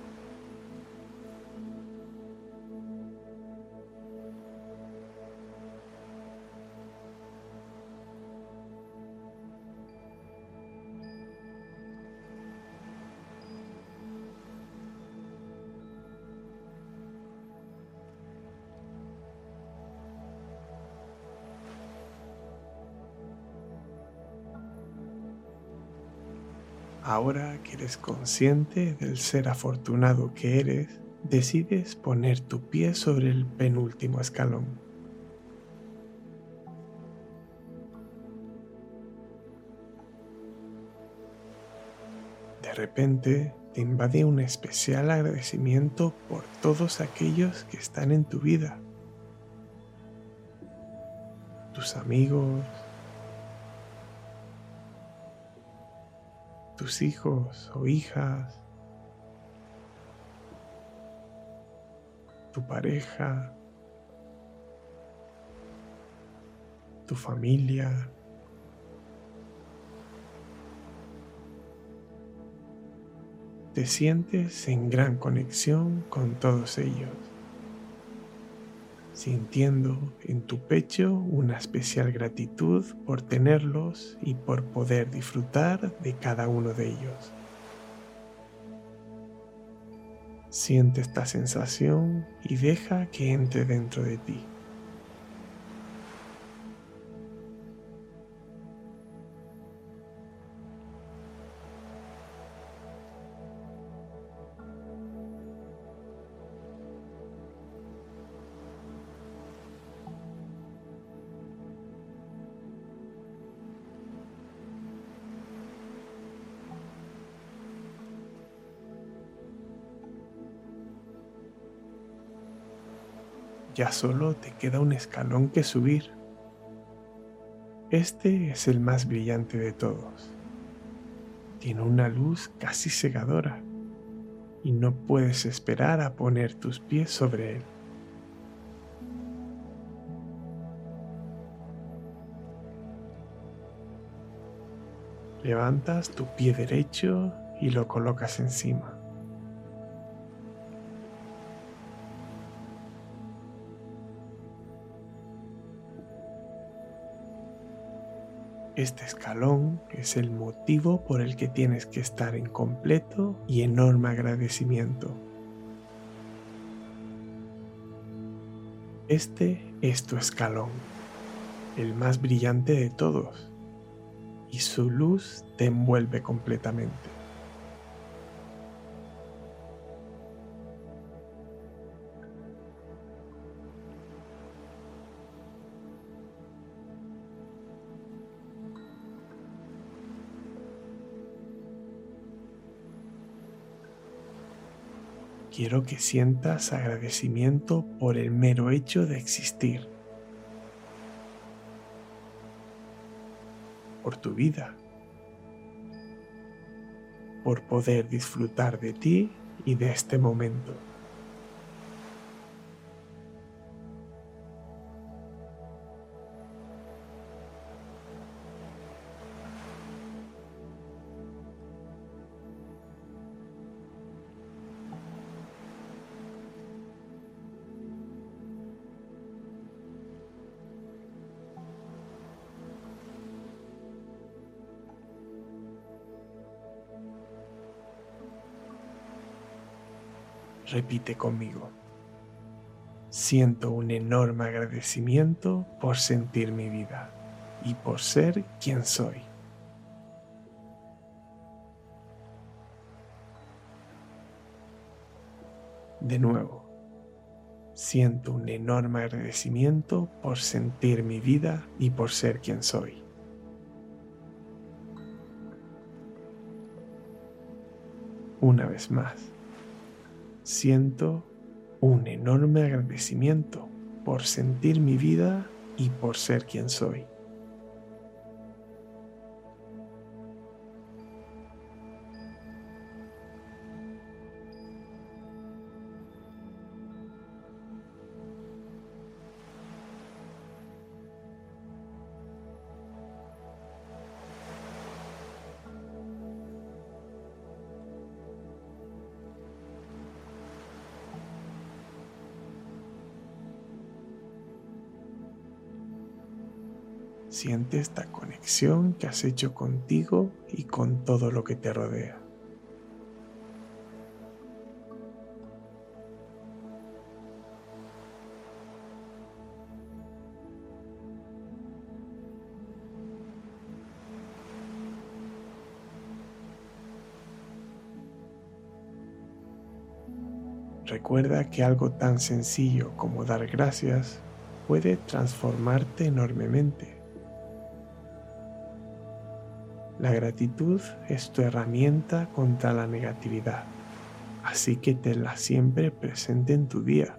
S1: Ahora que eres consciente del ser afortunado que eres, decides poner tu pie sobre el penúltimo escalón. De repente te invade un especial agradecimiento por todos aquellos que están en tu vida. Tus amigos, tus hijos o hijas, tu pareja, tu familia. Te sientes en gran conexión con todos ellos, sintiendo en tu pecho una especial gratitud por tenerlos y por poder disfrutar de cada uno de ellos. Siente esta sensación y deja que entre dentro de ti. Ya solo te queda un escalón que subir. Este es el más brillante de todos. Tiene una luz casi cegadora y no puedes esperar a poner tus pies sobre él. Levantas tu pie derecho y lo colocas encima. Este escalón es el motivo por el que tienes que estar en completo y enorme agradecimiento. Este es tu escalón, el más brillante de todos, y su luz te envuelve completamente. Quiero que sientas agradecimiento por el mero hecho de existir. por tu vida, por poder disfrutar de ti y de este momento. Repite conmigo. Siento un enorme agradecimiento por sentir mi vida y por ser quien soy. De nuevo, siento un enorme agradecimiento por sentir mi vida y por ser quien soy. Una vez más. Siento un enorme agradecimiento por sentir mi vida y por ser quien soy. Siente esta conexión que has hecho contigo y con todo lo que te rodea. Recuerda que algo tan sencillo como dar gracias puede transformarte enormemente. La gratitud es tu herramienta contra la negatividad, así que tenla siempre presente en tu día.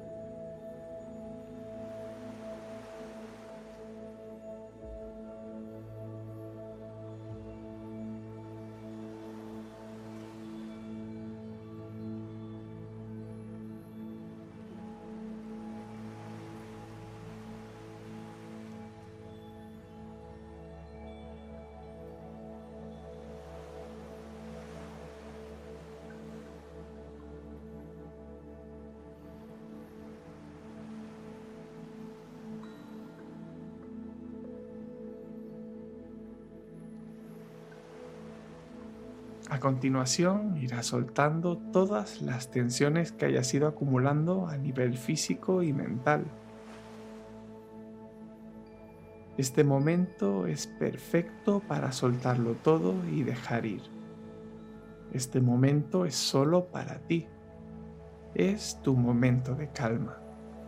S1: A continuación, irás soltando todas las tensiones que hayas ido acumulando a nivel físico y mental. Este momento es perfecto para soltarlo todo y dejar ir. Este momento es solo para ti. Es tu momento de calma.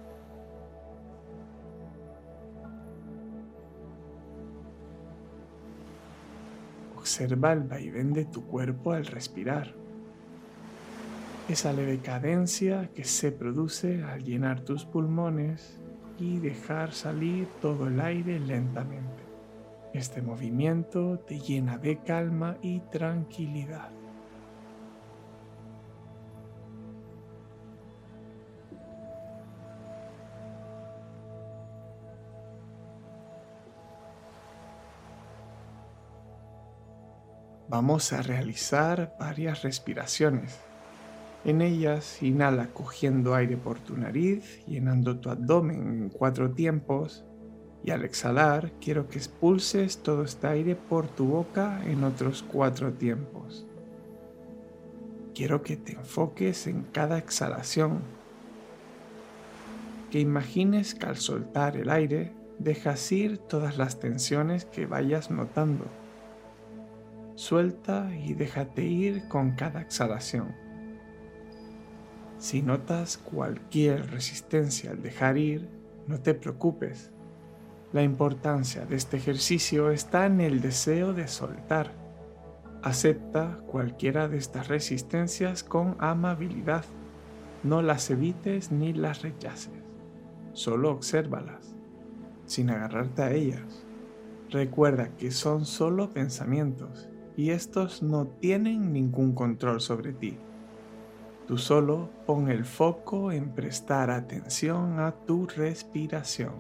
S1: Observa el vaivén de tu cuerpo al respirar. Esa leve cadencia que se produce al llenar tus pulmones y dejar salir todo el aire lentamente. Este movimiento te llena de calma y tranquilidad. Vamos a realizar varias respiraciones. En ellas, inhala cogiendo aire por tu nariz, llenando tu abdomen en cuatro tiempos, y al exhalar quiero que expulses todo este aire por tu boca en otros cuatro tiempos. Quiero que te enfoques en cada exhalación, que imagines que al soltar el aire dejas ir todas las tensiones que vayas notando. Suelta y déjate ir con cada exhalación. Si notas cualquier resistencia al dejar ir, no te preocupes. La importancia de este ejercicio está en el deseo de soltar. Acepta cualquiera de estas resistencias con amabilidad. No las evites ni las rechaces. Solo obsérvalas, sin agarrarte a ellas. Recuerda que son solo pensamientos y estos no tienen ningún control sobre ti. Tú solo pon el foco en prestar atención a tu respiración.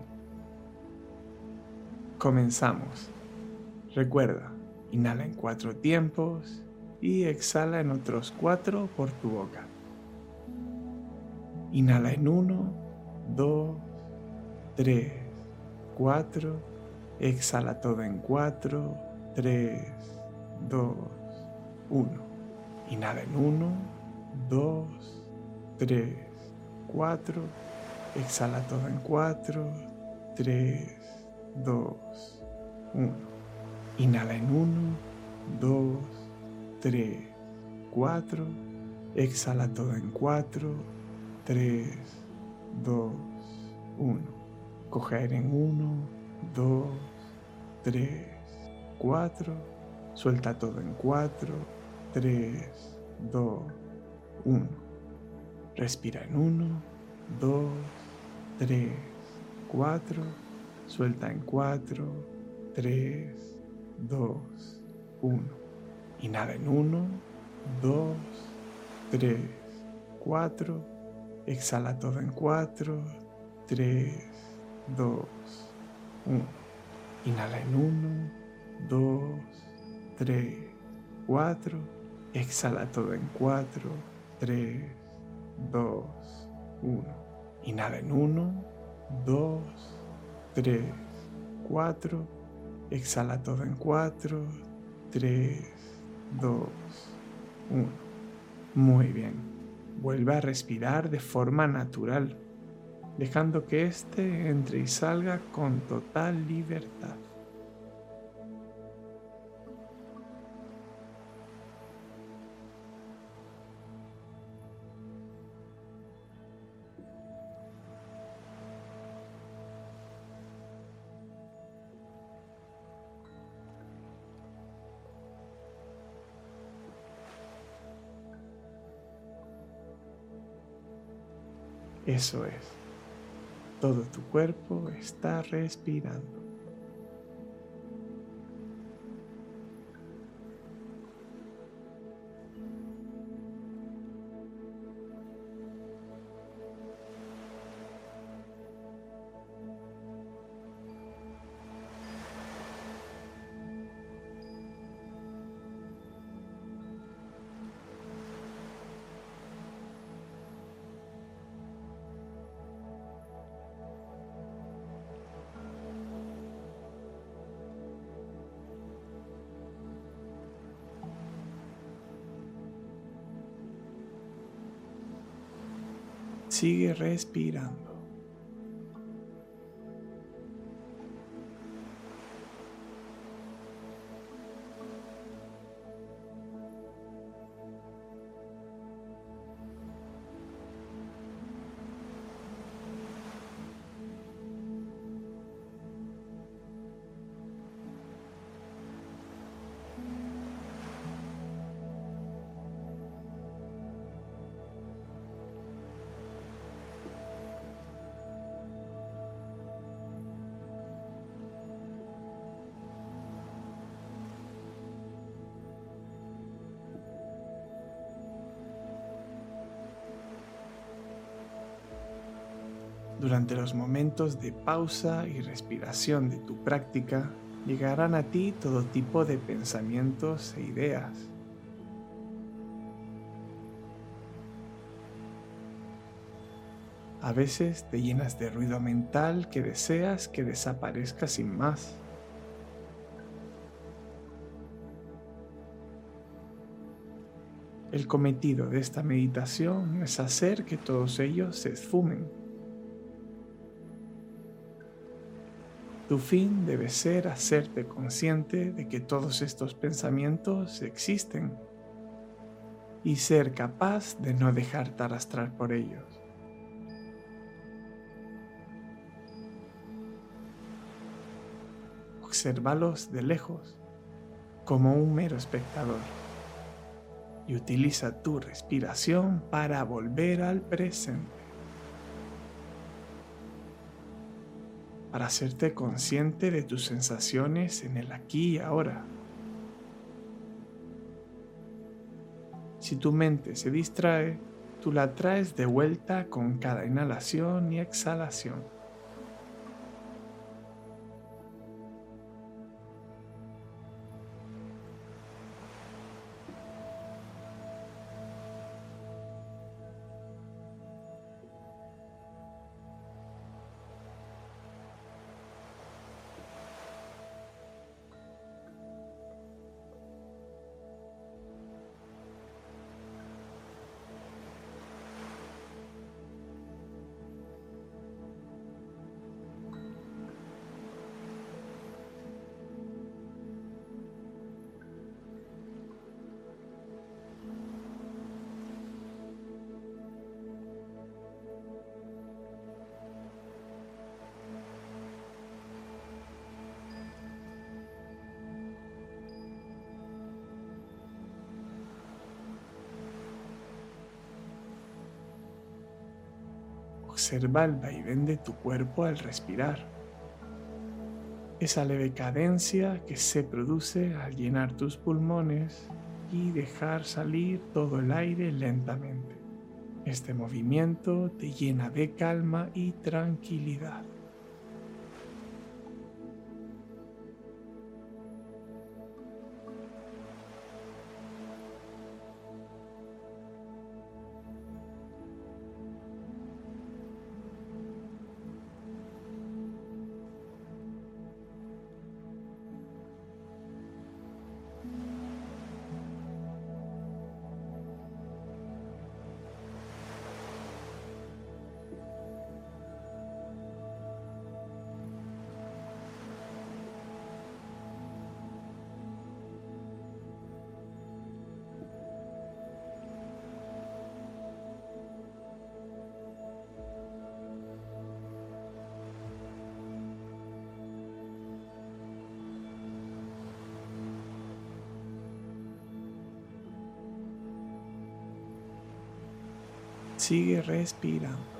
S1: Comenzamos. Recuerda, inhala en cuatro tiempos y exhala en otros cuatro por tu boca. Inhala en uno, dos, tres, cuatro. Exhala todo en cuatro, tres, dos, uno. Inhala en uno, dos, tres, cuatro. Exhala todo en cuatro, tres, dos, uno. Inhala en uno, dos, tres, cuatro. Exhala todo en cuatro, tres, dos, uno. Coge aire en uno, dos, tres, cuatro. Suelta todo en cuatro, tres, dos, uno. Respira en uno, dos, tres, cuatro. Suelta en cuatro, tres, dos, uno. Inhala en uno, dos, tres, cuatro. Exhala todo en cuatro, tres, dos, uno. Inhala en uno, dos, tres, cuatro. Exhala todo en cuatro, tres, dos, uno. Inhala en uno, dos, tres, cuatro. Exhala todo en cuatro, tres, dos, uno. Muy bien. Vuelve a respirar de forma natural, dejando que éste entre y salga con total libertad. Eso es. Todo tu cuerpo está respirando. Sigue respirando. Durante los momentos de pausa y respiración de tu práctica, llegarán a ti todo tipo de pensamientos e ideas. A veces te llenas de ruido mental que deseas que desaparezca sin más. El cometido de esta meditación es hacer que todos ellos se esfumen. Tu fin debe ser hacerte consciente de que todos estos pensamientos existen y ser capaz de no dejarte arrastrar por ellos. Obsérvalos de lejos, como un mero espectador, y utiliza tu respiración para volver al presente. para hacerte consciente de tus sensaciones en el aquí y ahora. Si tu mente se distrae, tú la traes de vuelta con cada inhalación y exhalación. Observa el vaivén de tu cuerpo al respirar. Esa leve cadencia que se produce al llenar tus pulmones y dejar salir todo el aire lentamente. Este movimiento te llena de calma y tranquilidad. Sigue respirando.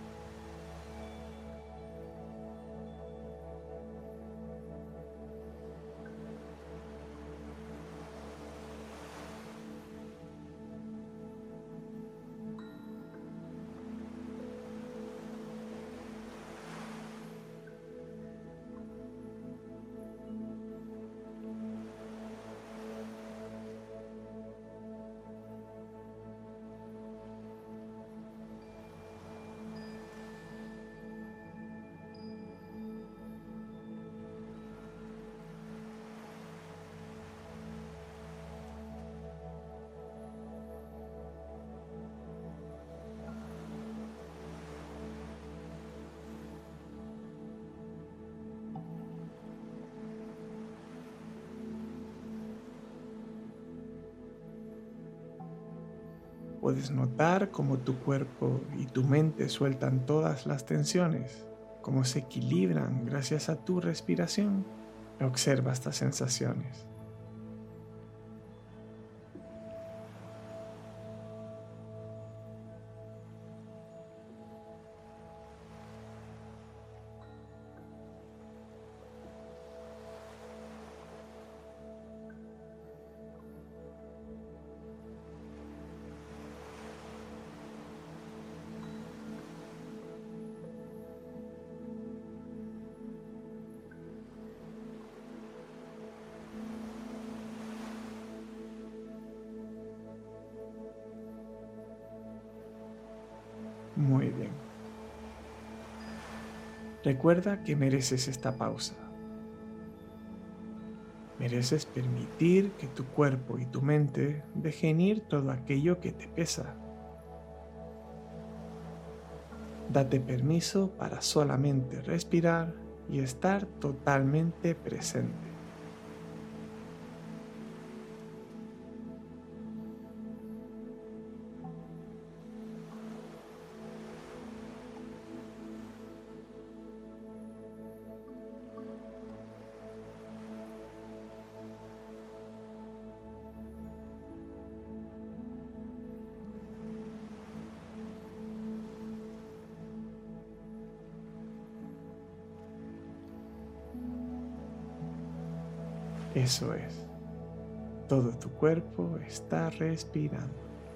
S1: Puedes notar cómo tu cuerpo y tu mente sueltan todas las tensiones, cómo se equilibran gracias a tu respiración. Observa estas sensaciones. Muy bien. Recuerda que mereces esta pausa. Mereces permitir que tu cuerpo y tu mente dejen ir todo aquello que te pesa. Date permiso para solamente respirar y estar totalmente presente. Eso es. Todo tu cuerpo está respirando.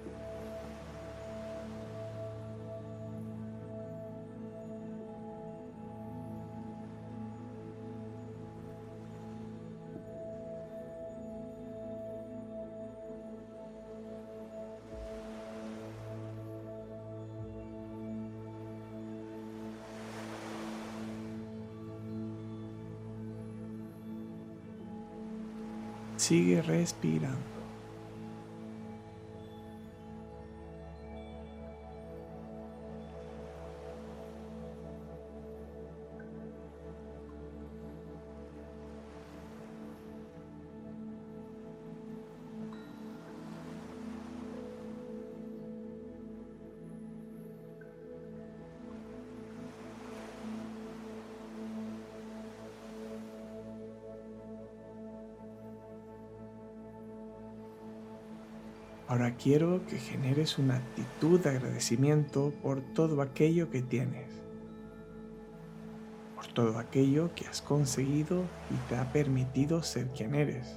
S1: Sigue respirando. Ahora quiero que generes una actitud de agradecimiento por todo aquello que tienes, por todo aquello que has conseguido y te ha permitido ser quien eres.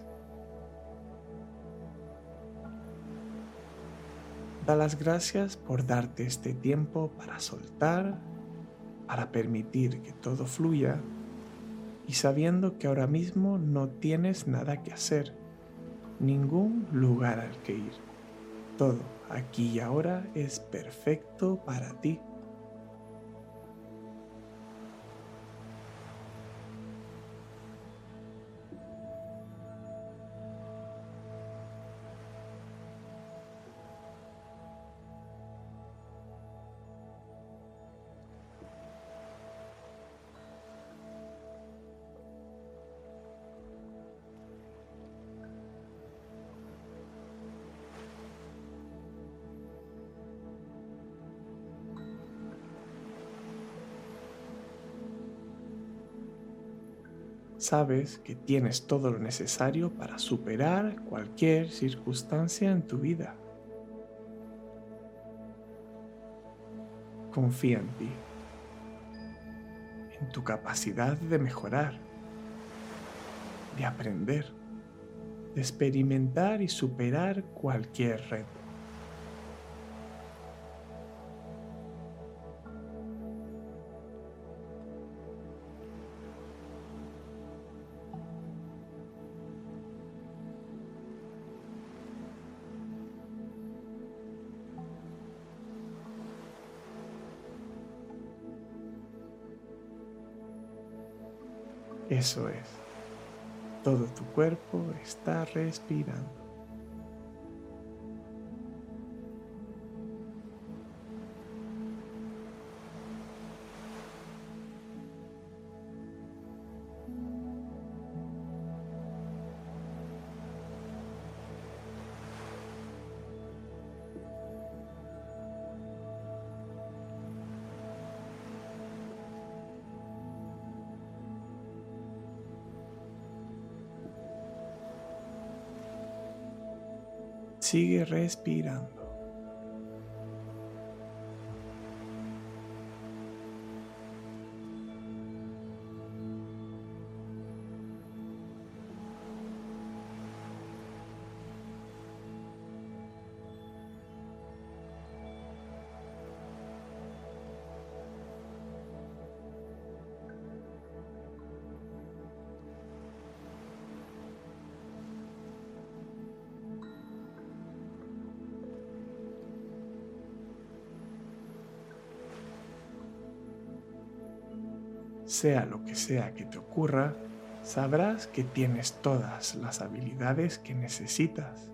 S1: Da las gracias por darte este tiempo para soltar, para permitir que todo fluya y sabiendo que ahora mismo no tienes nada que hacer, ningún lugar al que ir. Todo aquí y ahora es perfecto para ti. Sabes que tienes todo lo necesario para superar cualquier circunstancia en tu vida. Confía en ti, en tu capacidad de mejorar, de aprender, de experimentar y superar cualquier reto. Eso es. Todo tu cuerpo está respirando. Sigue respirando. Sea lo que sea que te ocurra, sabrás que tienes todas las habilidades que necesitas.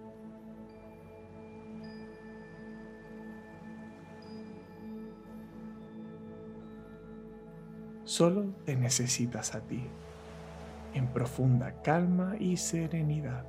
S1: Solo te necesitas a ti, en profunda calma y serenidad.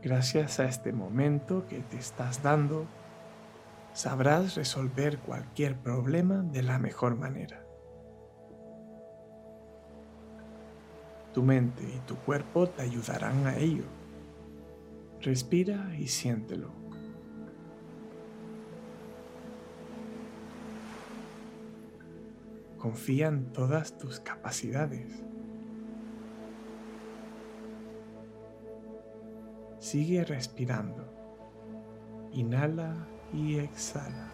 S1: Gracias a este momento que te estás dando, sabrás resolver cualquier problema de la mejor manera. Tu mente y tu cuerpo te ayudarán a ello. Respira y siéntelo. Confía en todas tus capacidades. Sigue respirando. Inhala y exhala.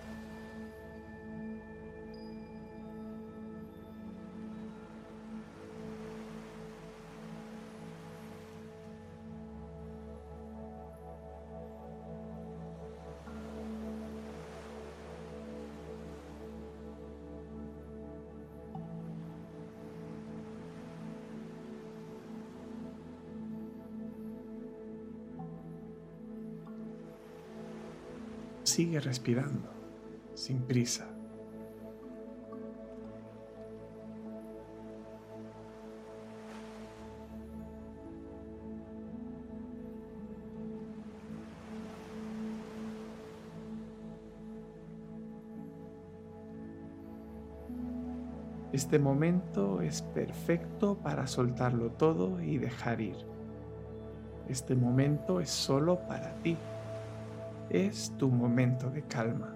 S1: Sigue respirando, sin prisa. Este momento es perfecto para soltarlo todo y dejar ir. Este momento es solo para ti. Es tu momento de calma.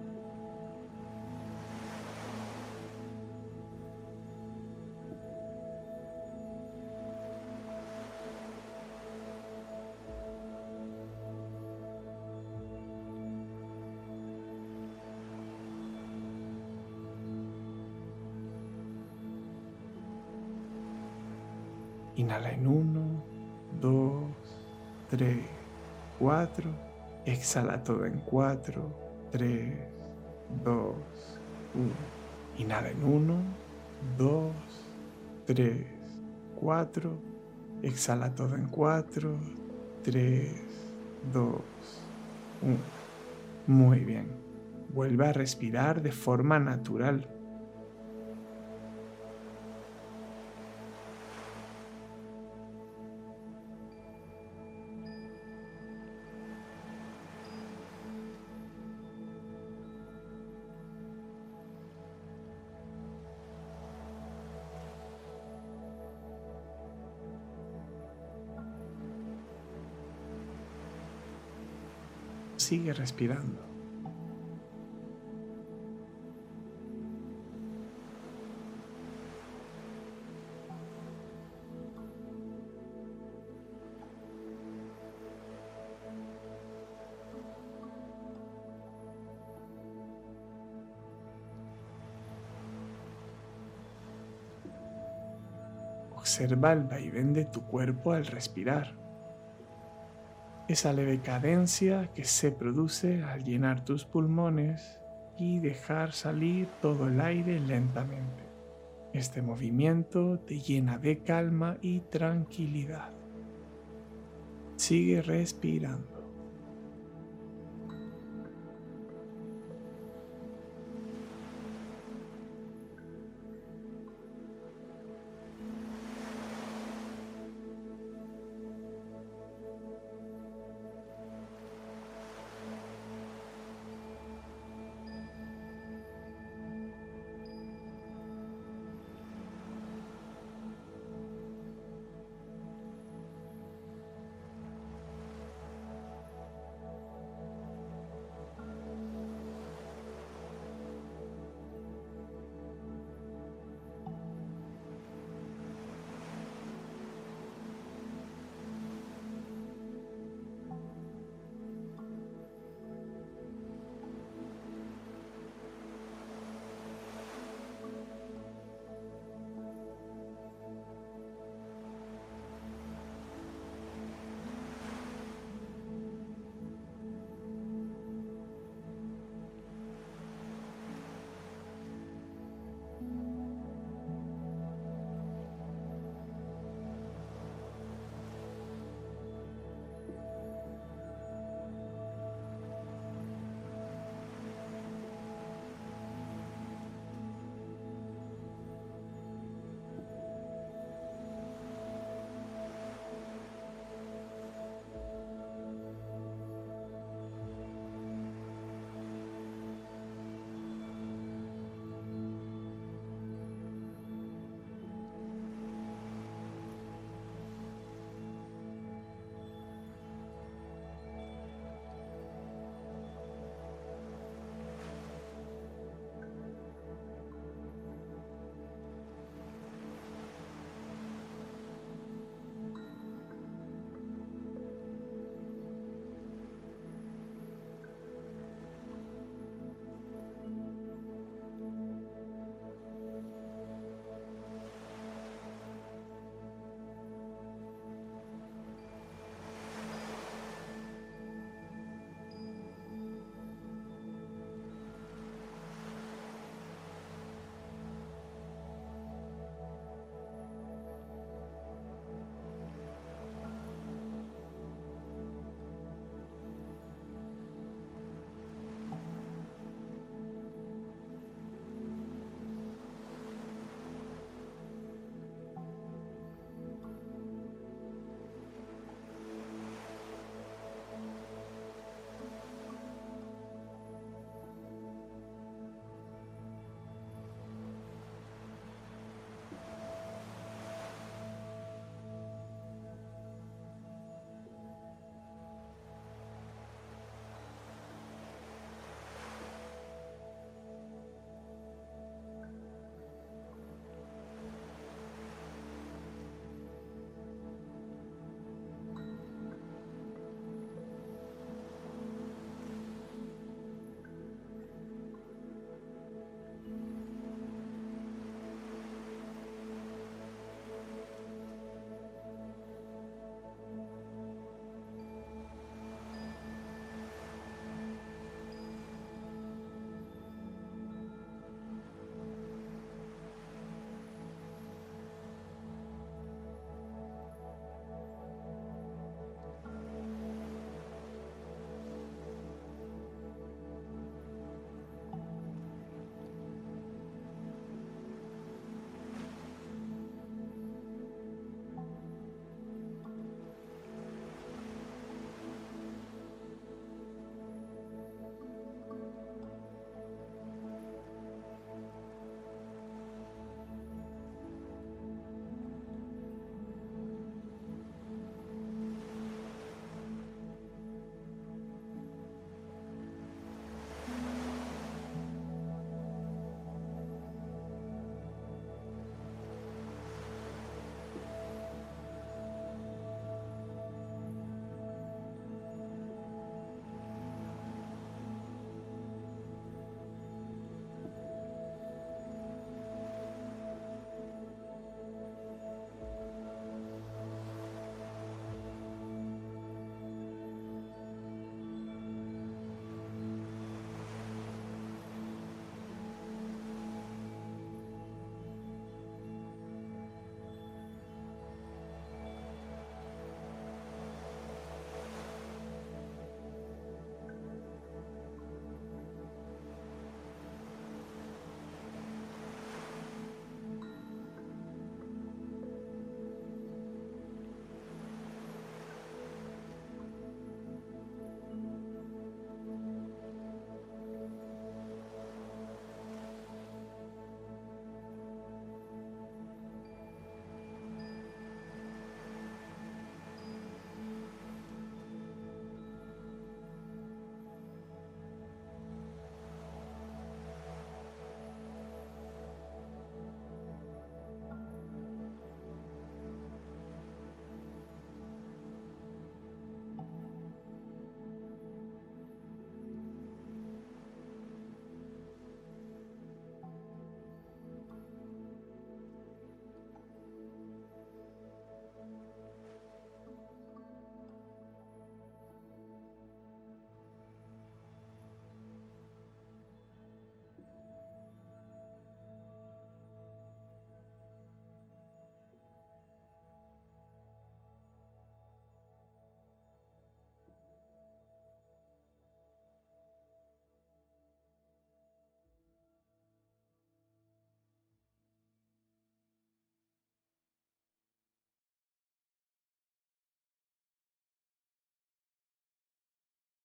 S1: Inhala en uno, dos, tres, cuatro. Exhala todo en cuatro, tres, dos, uno. Inhala en uno, dos, tres, cuatro. Exhala todo en cuatro, tres, dos, uno. Muy bien. Vuelve a respirar de forma natural. Sigue respirando. Observa el vaivén de tu cuerpo al respirar. Esa leve cadencia que se produce al llenar tus pulmones y dejar salir todo el aire lentamente. Este movimiento te llena de calma y tranquilidad. Sigue respirando.